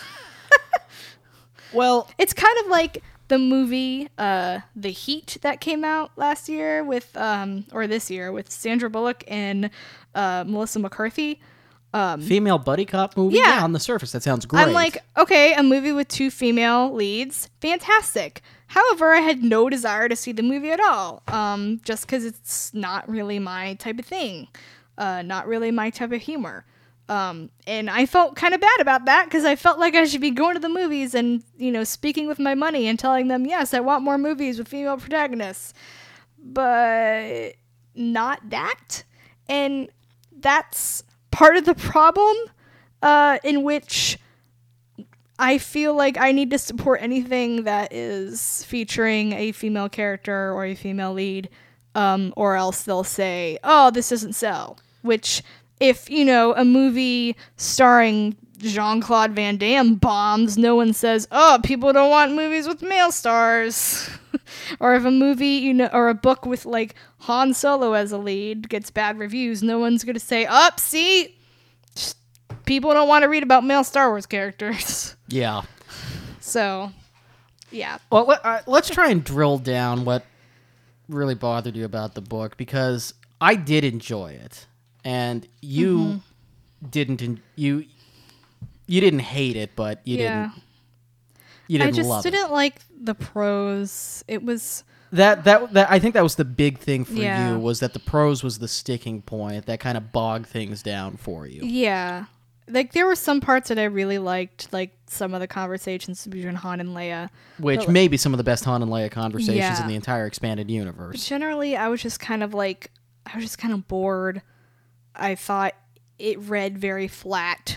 Well, it's kind of like the movie The Heat that came out last year with or this year with Sandra Bullock and Melissa McCarthy. Female buddy cop movie? Yeah. On the surface, that sounds great. I'm like, okay, a movie with 2 female leads, fantastic. However, I had no desire to see the movie at all, just because it's not really my type of thing, not really my type of humor. And I felt kind of bad about that because I felt like I should be going to the movies and, speaking with my money and telling them, yes, I want more movies with female protagonists. But not that. And that's part of the problem, in which I feel like I need to support anything that is featuring a female character or a female lead, or else they'll say, oh, this doesn't sell. Which, if, a movie starring Jean-Claude Van Damme bombs, no one says, oh, people don't want movies with male stars. Or if a movie, or a book with, like, Han Solo as a lead gets bad reviews, no one's going to say, see, people don't want to read about male Star Wars characters. Yeah. So, yeah. Well, let's try and drill down what really bothered you about the book, because I did enjoy it, and you didn't. You didn't hate it, but you didn't. You didn't love it. I just didn't like the prose. It was that I think that was the big thing for you, was that the prose was the sticking point that kind of bogged things down for you. Yeah. Like, there were some parts that I really liked, like some of the conversations between Han and Leia. Which may be some of the best Han and Leia conversations in the entire expanded universe. Generally, I was just kind of bored. I thought it read very flat.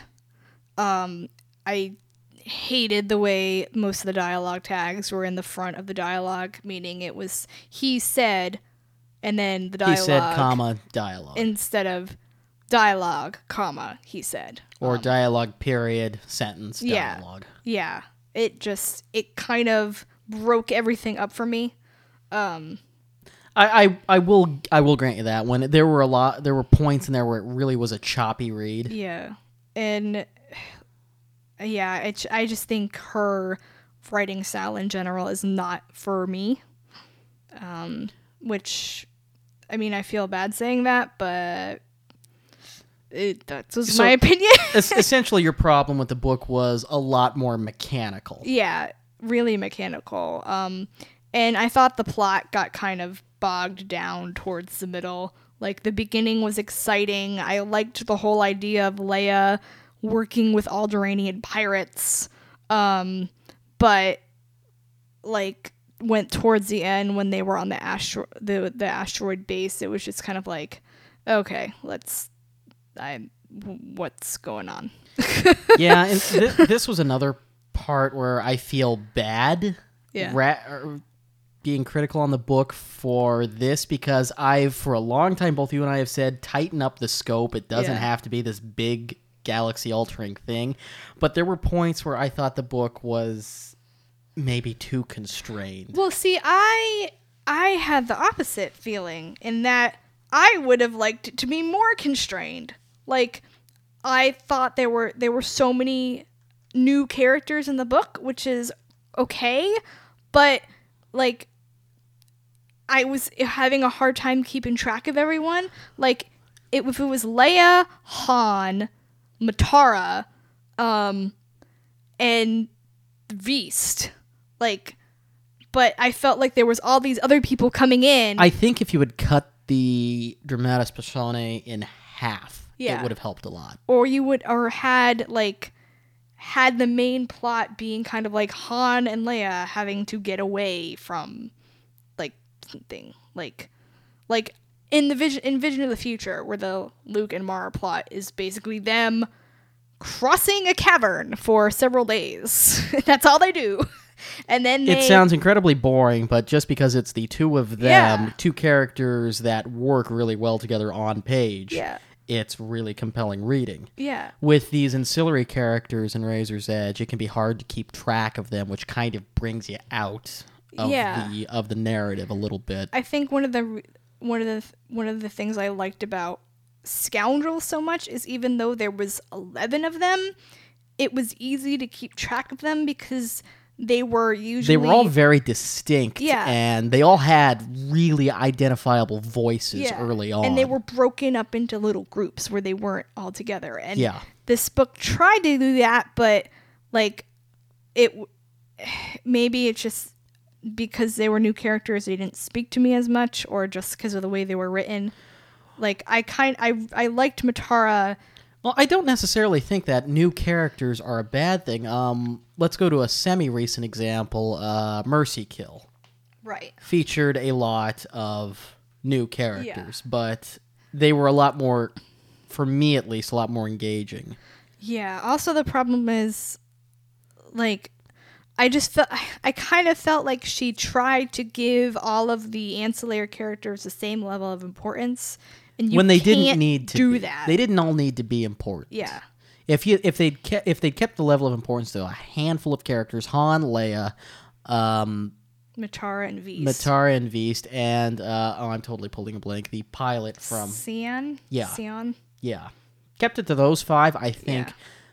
I hated the way most of the dialogue tags were in the front of the dialogue, meaning it was he said, and then the dialogue. He said, comma, dialogue. Instead of dialogue, comma, he said. Or dialogue, period, sentence, dialogue. Yeah. It kind of broke everything up for me. I will grant you that. When there were points in there where it really was a choppy read. Yeah. And yeah, I just think her writing style in general is not for me. Which, I mean, I feel bad saying that, but that's my opinion. Essentially, your problem with the book was a lot more mechanical. Yeah, really mechanical. And I thought the plot got kind of bogged down towards the middle. Like, the beginning was exciting. I liked the whole idea of Leia working with Alderaanian pirates. But, like, went towards the end when they were on the asteroid base. It was just kind of like, okay, what's going on? Yeah, and this was another part where I feel bad being critical on the book for this, because for a long time, both you and I have said, tighten up the scope. It doesn't have to be this big galaxy-altering thing. But there were points where I thought the book was maybe too constrained. Well, see, I had the opposite feeling in that I would have liked it to be more constrained. Like, I thought there were so many new characters in the book, which is okay, but, like, I was having a hard time keeping track of everyone. Like, if it was Leia, Han, Matara, and Vist, like, but I felt like there was all these other people coming in. I think if you had cut the dramatis personae in half, it would have helped a lot. Or you would, or had the main plot being kind of like Han and Leia having to get away from, like, something. Like in Vision of the Future, where the Luke and Mara plot is basically them crossing a cavern for several days. That's all they do. And then it sounds incredibly boring, but just because it's the two of them, two characters that work really well together on page, it's really compelling reading. Yeah. With these ancillary characters in Razor's Edge, it can be hard to keep track of them, which kind of brings you out of the narrative a little bit. I think one of the things I liked about Scoundrels so much is, even though there was 11 of them, it was easy to keep track of them because they were usually... They were all very distinct, Yeah. and they all had really identifiable voices early on. And they were broken up into little groups where they weren't all together. And Yeah. this book tried to do that, but like maybe it's just because they were new characters, they didn't speak to me as much, or just because of the way they were written. Like I liked Matara. Well, I don't necessarily think that new characters are a bad thing. Let's go to a semi-recent example. Mercy Kill Right. featured a lot of new characters, but they were a lot more, for me at least, a lot more engaging. Yeah. Also, the problem is, like, I kind of felt like she tried to give all of the ancillary characters the same level of importance, and you When they didn't can't need to do be. that. They didn't all need to be important. Yeah. If they'd kept the level of importance to a handful of characters, Han, Leia, Matara and Veast. Matara and Veast, and I'm totally pulling a blank. The pilot from Sion? Yeah. Sion? Yeah, kept it to those five. I think. Yeah.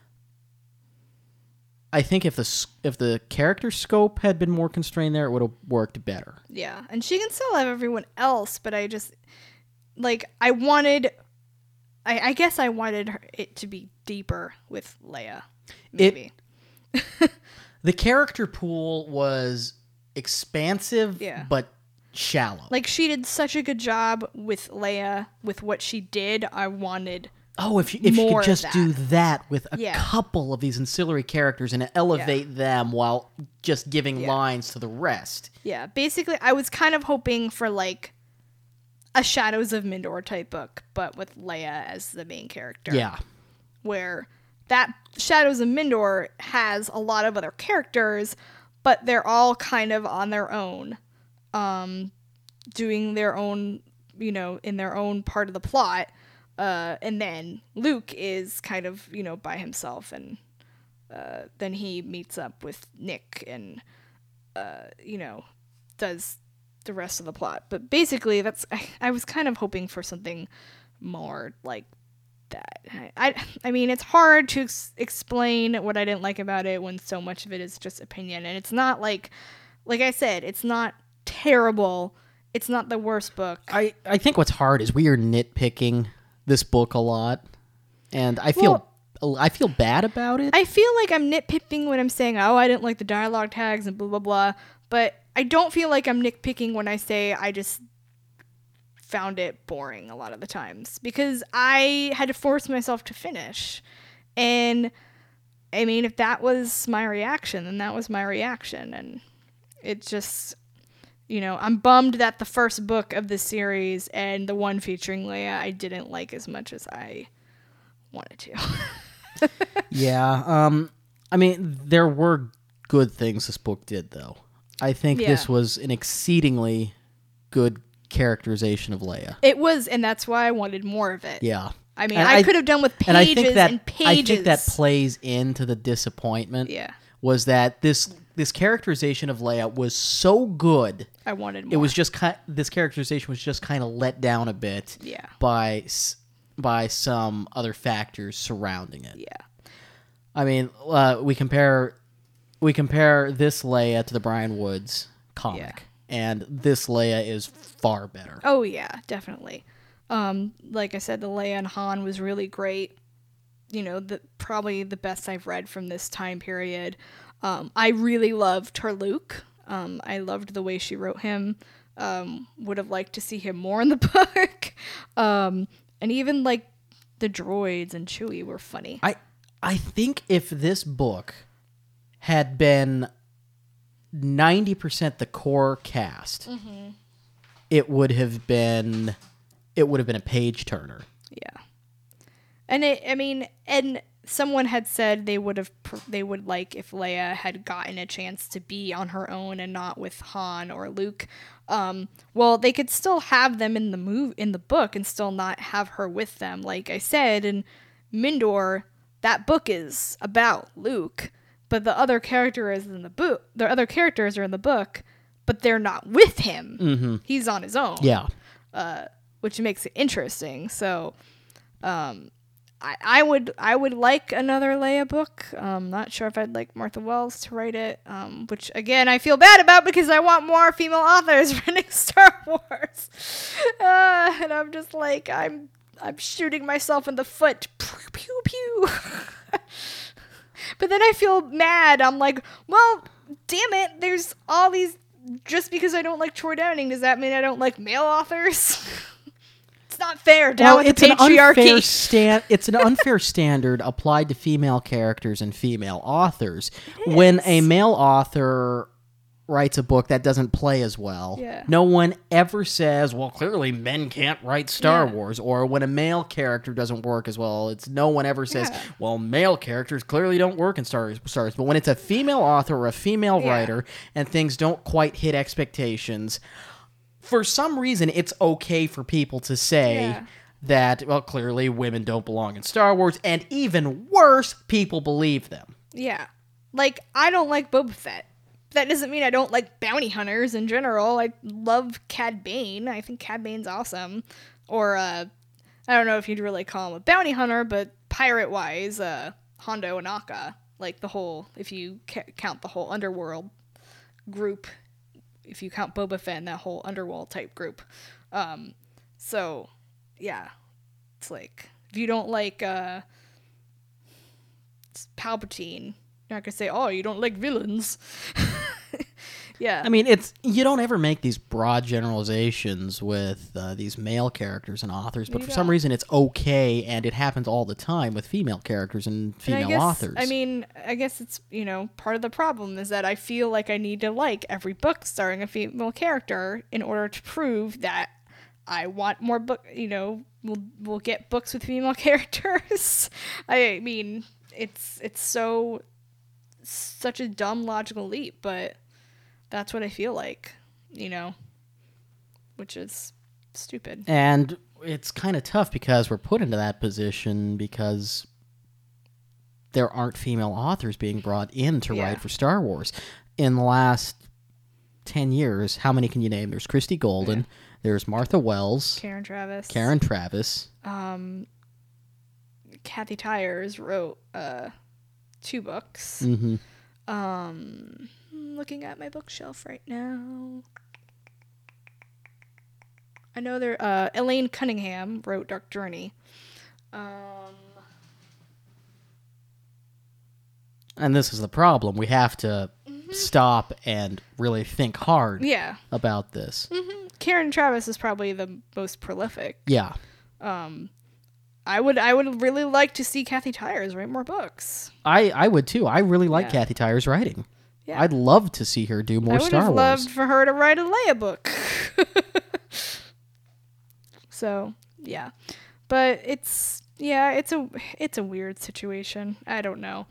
I think if the character scope had been more constrained there, it would have worked better. Yeah. And she can still have everyone else, but I just, like, I guess I wanted it to be deeper with Leia. Maybe. The character pool was expansive, Yeah. but shallow. Like, she did such a good job with Leia, with what she did. I wanted... Oh, if you more could just of do that. that with a Yeah. couple of these ancillary characters and elevate them while just giving lines to the rest. Yeah, basically, I was kind of hoping for, like, a Shadows of Mindor type book, but with Leia as the main character. Yeah. Where that Shadows of Mindor has a lot of other characters, but they're all kind of on their own, doing their own, in their own part of the plot. And then Luke is kind of, by himself, and then he meets up with Nick and, does the rest of the plot. But basically, I was kind of hoping for something more like that. I mean, it's hard to explain what I didn't like about it when so much of it is just opinion. And it's not like I said, it's not terrible. It's not the worst book. I think what's hard is we are nitpicking this book a lot, and I feel bad about it. I feel like I'm nitpicking when I'm saying, oh, I didn't like the dialogue tags and blah, blah, blah. But I don't feel like I'm nitpicking when I say I just found it boring a lot of the times. Because I had to force myself to finish. And, I mean, if that was my reaction, then that was my reaction. And it just... I'm bummed that the first book of the series and the one featuring Leia I didn't like as much as I wanted to. Yeah. I mean, there were good things this book did, though. I think this was an exceedingly good characterization of Leia. It was, and that's why I wanted more of it. Yeah. I mean, I could have done with pages and pages. I think that plays into the disappointment. Yeah. Was that this characterization of Leia was so good. I wanted more. It was just this characterization was just kind of let down a bit. Yeah. By some other factors surrounding it. Yeah. I mean, we compare this Leia to the Brian Woods comic, and this Leia is far better. Oh yeah, definitely. Like I said, the Leia and Han was really great. Probably the best I've read from this time period. I really loved her Luke. I loved the way she wrote him. Would have liked to see him more in the book. And even like the droids and Chewie were funny. I think if this book had been 90% the core cast, it would have been a page turner. Yeah. And someone had said they would like if Leia had gotten a chance to be on her own and not with Han or Luke. Well, they could still have them in the book and still not have her with them. Like I said, in Mindor, that book is about Luke, but the other characters are in the book, but they're not with him. Mm-hmm. He's on his own. Yeah. Which makes it interesting. So, I would like another Leia book. Not sure if I'd like Martha Wells to write it, which again I feel bad about because I want more female authors writing Star Wars, and I'm just like I'm shooting myself in the foot. Pew pew pew. But then I feel mad. I'm like, well, damn it. There's all these. Just because I don't like Troy Downing, does that mean I don't like male authors? It's not fair. Down with the patriarchy. It's an unfair standard applied to female characters and female authors. When a male author writes a book that doesn't play as well, no one ever says, well, clearly men can't write Star Wars. Or when a male character doesn't work as well, no one ever says, well, male characters clearly don't work in Star Wars. But when it's a female author or a female writer and things don't quite hit expectations, for some reason it's okay for people to say that, well, clearly women don't belong in Star Wars. And even worse, people believe them. Yeah. Like, I don't like Boba Fett. That doesn't mean I don't like bounty hunters in general. I love Cad Bane. I think Cad Bane's awesome. Or, I don't know if you'd really call him a bounty hunter, but pirate-wise, Hondo Ohnaka. Like, the whole, if you count the whole underworld group, if you count Boba Fett and that whole underworld type group. So, yeah. It's like, if you don't like, Palpatine, you're not gonna say, oh, you don't like villains. Yeah. I mean, you don't ever make these broad generalizations with these male characters and authors, but for some reason it's okay, and it happens all the time with female characters and female authors. I mean, I guess it's, part of the problem is that I feel like I need to like every book starring a female character in order to prove that I want more book, we'll get books with female characters. I mean, it's such a dumb logical leap, but that's what I feel like, which is stupid. And it's kind of tough because we're put into that position because there aren't female authors being brought in to write for Star Wars. In the last 10 years, how many can you name? There's Christy Golden, there's Martha Wells, Karen Traviss. Kathy Tyers wrote 2 books. Mm-hmm. I'm looking at my bookshelf right now. I know there. Elaine Cunningham wrote Dark Journey. And this is the problem. We have to stop and really think hard about this. Mm-hmm. Karen Traviss is probably the most prolific. Yeah. I would really like to see Kathy Tyers write more books. I would too. I really like Kathy Tyers' writing. Yeah. I'd love to see her do more Star Wars. I would have loved for her to write a Leia book. So, yeah. But it's a weird situation. I don't know.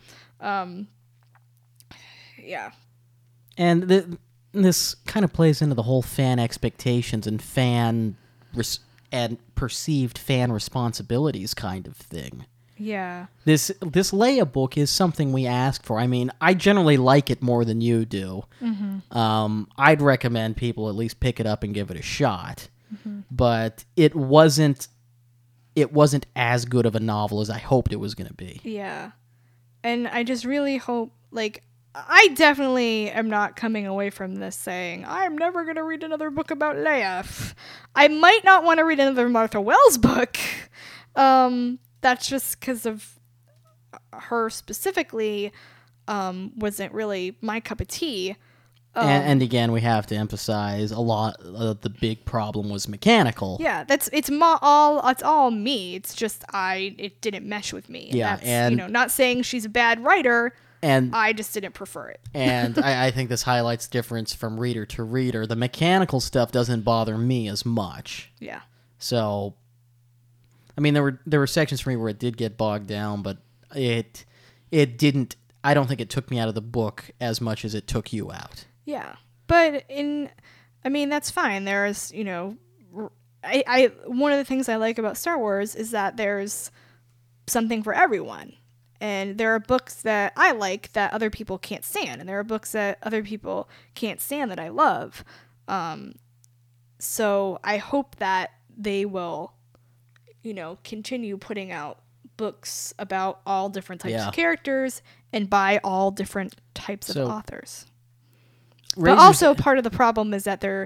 Yeah. And this kind of plays into the whole fan expectations and and perceived fan responsibilities kind of thing. Yeah. This Leia book is something we ask for. I mean, I generally like it more than you do. Mm-hmm. I'd recommend people at least pick it up and give it a shot. Mm-hmm. But it wasn't as good of a novel as I hoped it was going to be. Yeah. And I just really hope, I definitely am not coming away from this saying, I'm never going to read another book about Leia. I might not want to read another Martha Wells book. That's just because of her specifically wasn't really my cup of tea. And again, we have to emphasize a lot of the big problem was mechanical. Yeah, it's all me. It's just it didn't mesh with me. Yeah, and not saying she's a bad writer. And I just didn't prefer it. And I think this highlights the difference from reader to reader. The mechanical stuff doesn't bother me as much. Yeah. So, I mean, there were sections for me where it did get bogged down, but it didn't. I don't think it took me out of the book as much as it took you out. Yeah, but that's fine. There's I one of the things I like about Star Wars is that there's something for everyone. And there are books that I like that other people can't stand. And there are books that other people can't stand that I love. So I hope that they will, continue putting out books about all different types Yeah. of characters and by all different types of So, authors. But Razor's- also part of the problem is that they're,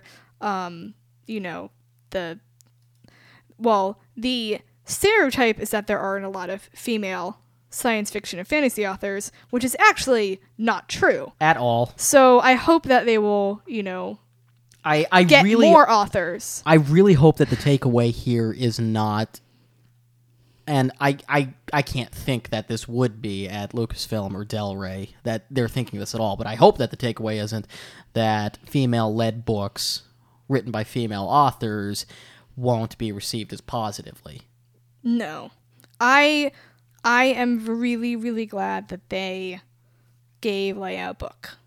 the stereotype is that there aren't a lot of female science fiction and fantasy authors, which is actually not true. at all. So I hope that they will, I get really more authors. I really hope that the takeaway here is not, and I can't think that this would be at Lucasfilm or Del Rey, that they're thinking this at all, but I hope that the takeaway isn't that female-led books written by female authors won't be received as positively. No. I am really, really glad that they gave Leia a book.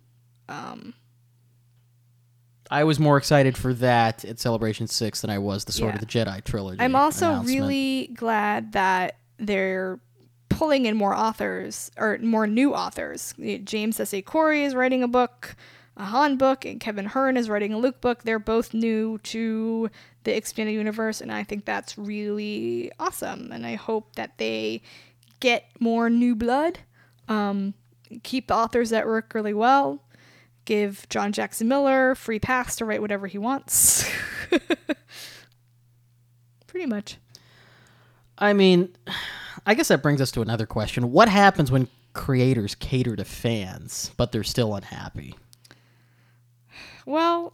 I was more excited for that at Celebration 6 than I was the Sword of the Jedi trilogy. I'm also announcement. really glad that they're pulling in more authors, or more new authors. James S.A. Corey is writing a book, a Han book, and Kevin Hearn is writing a Luke book. They're both new to the expanded universe, and I think that's really awesome. And I hope that they get more new blood, keep the authors that work really well, give John Jackson Miller free pass to write whatever he wants. Pretty much. I mean, I guess that brings us to another question. What happens when creators cater to fans, but they're still unhappy? Well,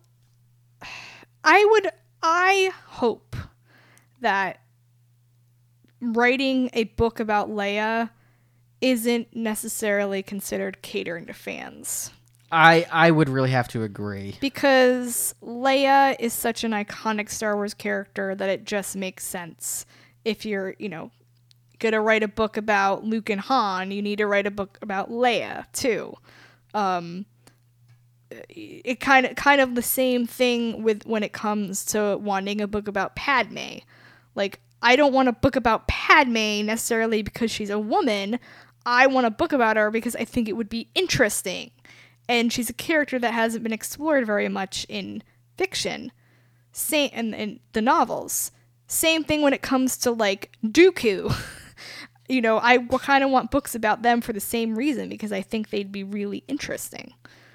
I hope that writing a book about Leia isn't necessarily considered catering to fans. I would really have to agree. Because Leia is such an iconic Star Wars character that it just makes sense. If you're, gonna write a book about Luke and Han, you need to write a book about Leia too. It kind of the same thing with when it comes to wanting a book about Padme. Like, I don't want a book about Padme necessarily because she's a woman. I want a book about her because I think it would be interesting. And she's a character that hasn't been explored very much in fiction. Same in the novels. Same thing when it comes to, like, Dooku. I kind of want books about them for the same reason, because I think they'd be really interesting.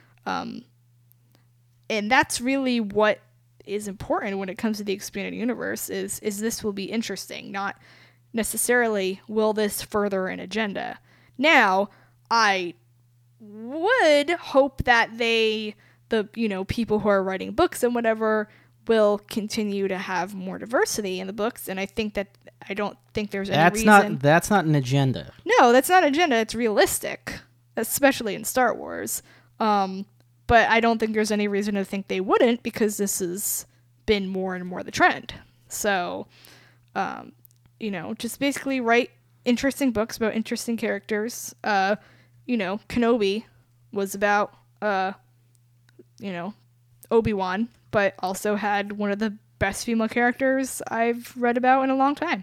And that's really what is important when it comes to the expanded universe, is this will be interesting, not necessarily will this further an agenda. Now, I would hope that people who are writing books and whatever will continue to have more diversity in the books, and I don't think there's any reason. That's not an agenda. No, that's not an agenda. It's realistic, especially in Star Wars. But I don't think there's any reason to think they wouldn't, because this has been more and more the trend. So, just basically write interesting books about interesting characters. Kenobi was about, Obi-Wan, but also had one of the best female characters I've read about in a long time.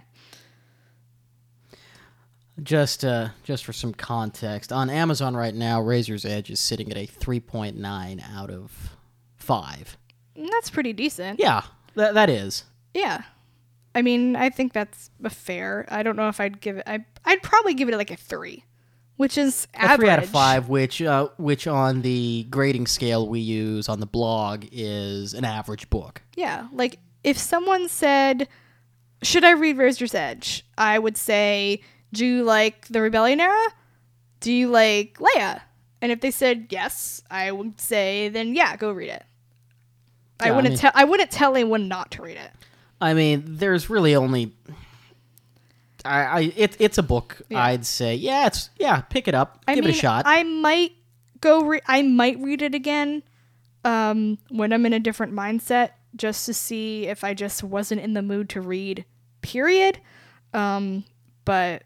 Just for some context, on Amazon right now, Razor's Edge is sitting at a 3.9 out of 5. That's pretty decent. Yeah, that is. Yeah. I mean, I think that's fair. I don't know if I'd give it... I'd probably give it like a 3, which is average. A 3 out of 5, which on the grading scale we use on the blog is an average book. Yeah, like, if someone said, should I read Razor's Edge? I would say, do you like the Rebellion era? Do you like Leia? And if they said yes, I would say, then yeah, go read it. Yeah, I wouldn't tell anyone not to read it. I mean, there's really only... It's a book. Yeah. I'd say, pick it up, give it a shot. I might I might read it again when I'm in a different mindset, just to see if I just wasn't in the mood to read. Period. But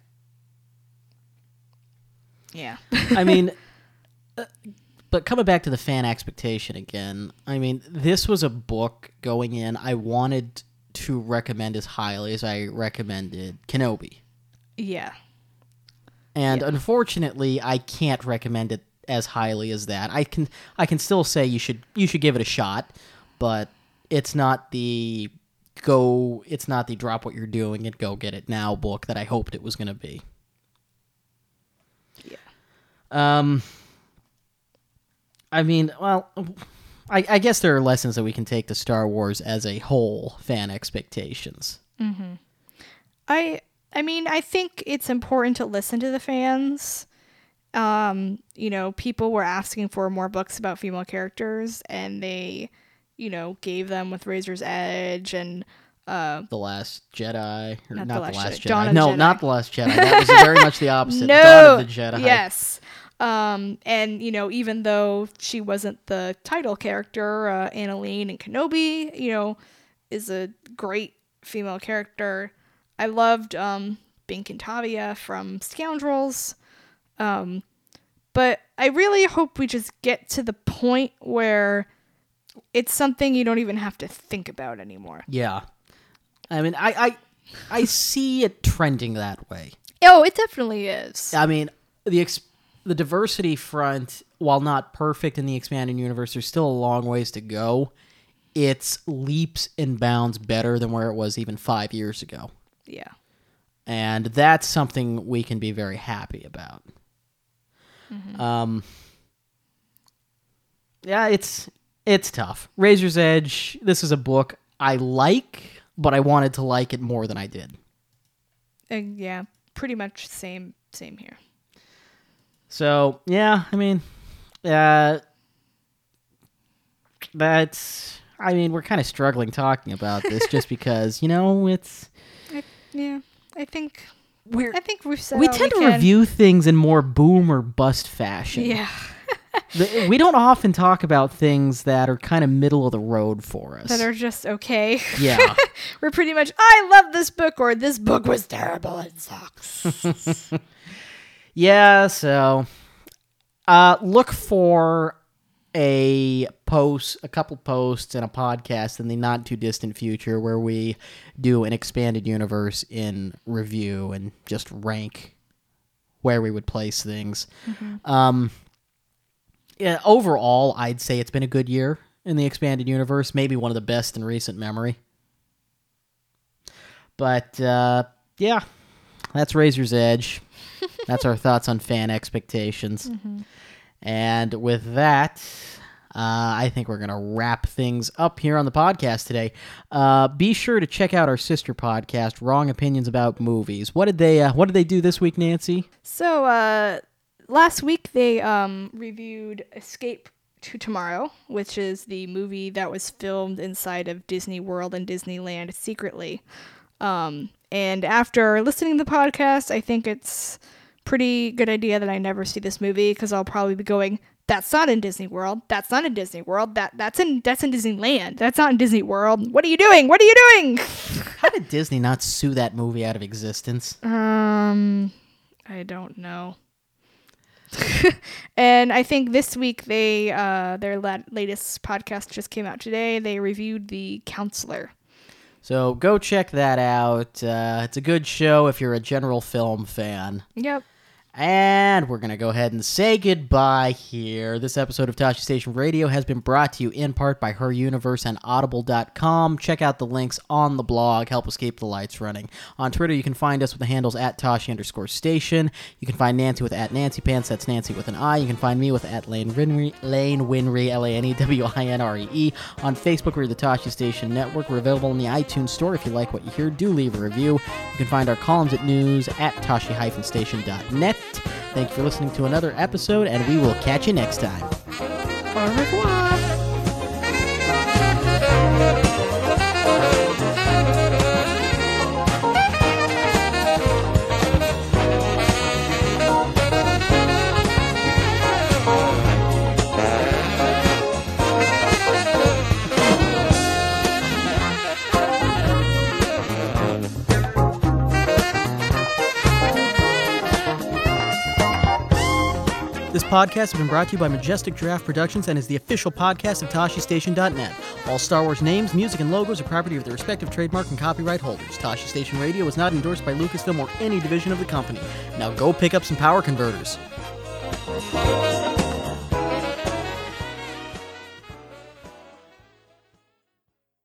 yeah. I mean, but coming back to the fan expectation again, I mean, this was a book going in I wanted to recommend as highly as I recommended Kenobi. Yeah. And unfortunately, I can't recommend it as highly as that. I can still say you should give it a shot, but it's not the drop what you're doing and go get it now book that I hoped it was going to be. I mean, well, I guess there are lessons that we can take to Star Wars as a whole fan expectations. Mm-hmm. I mean, I think it's important to listen to the fans. People were asking for more books about female characters, and they, gave them with Razor's Edge and The Last Jedi. Or not not The The Last Last Jedi. Jedi. Dawn of No, the Jedi. not The Last Jedi. That was very much the opposite. No, Dawn of the Jedi. yes. And even though she wasn't the title character, Annalene and Kenobi, is a great female character. I loved Bink and Tavia from Scoundrels. But I really hope we just get to the point where it's something you don't even have to think about anymore. Yeah. I mean, I see it trending that way. Oh, it definitely is. I mean, the diversity front, while not perfect in the expanded universe, there's still a long ways to go. It's leaps and bounds better than where it was even 5 years ago. Yeah. And that's something we can be very happy about. Mm-hmm. Yeah, it's tough. Razor's Edge, this is a book I like, but I wanted to like it more than I did. Yeah, pretty much same here. So, yeah, I mean, we're kind of struggling talking about this just because, it's... I think we've said We all tend to can. review things in more boom or bust fashion. Yeah. We don't often talk about things that are kind of middle of the road for us. That are just okay. Yeah. We're pretty much, I love this book, or this book was terrible, it sucks. Yeah, so look for a couple posts and a podcast in the not too distant future where we do an expanded universe in review and just rank where we would place things. Mm-hmm. Yeah, overall, I'd say it's been a good year in the expanded universe, maybe one of the best in recent memory. But yeah, that's Razor's Edge. That's our thoughts on fan expectations. Mm-hmm. And with that, I think we're going to wrap things up here on the podcast today. Be sure to check out our sister podcast, Wrong Opinions About Movies. What did they do this week, Nancy? So, last week they reviewed Escape to Tomorrow, which is the movie that was filmed inside of Disney World and Disneyland secretly. And after listening to the podcast, I think it's pretty good idea that I never see this movie, because I'll probably be going, that's not in Disney World. That's not in Disney World. That's in Disneyland. That's not in Disney World. What are you doing? What are you doing? How did Disney not sue that movie out of existence? I don't know. And I think this week their latest podcast just came out today. They reviewed The Counselor. So go check that out. It's a good show if you're a general film fan. Yep. And we're going to go ahead and say goodbye here. This episode of Tashi Station Radio has been brought to you in part by Her Universe and Audible.com. Check out the links on the blog. Help us keep the lights running. On Twitter, you can find us with the handles @Tashi_station. You can find Nancy with @NancyPants. That's Nancy with an I. You can find me with @LaneWinry, LaneWinry. On Facebook, we're the Tashi Station Network. We're available in the iTunes Store. If you like what you hear, do leave a review. You can find our columns at news @Tashi-station.net. Thank you for listening to another episode, and we will catch you next time. Au revoir. This podcast has been brought to you by Majestic Giraffe Productions and is the official podcast of TashiStation.net. All Star Wars names, music, and logos are property of their respective trademark and copyright holders. Tashi Station Radio is not endorsed by Lucasfilm or any division of the company. Now go pick up some power converters.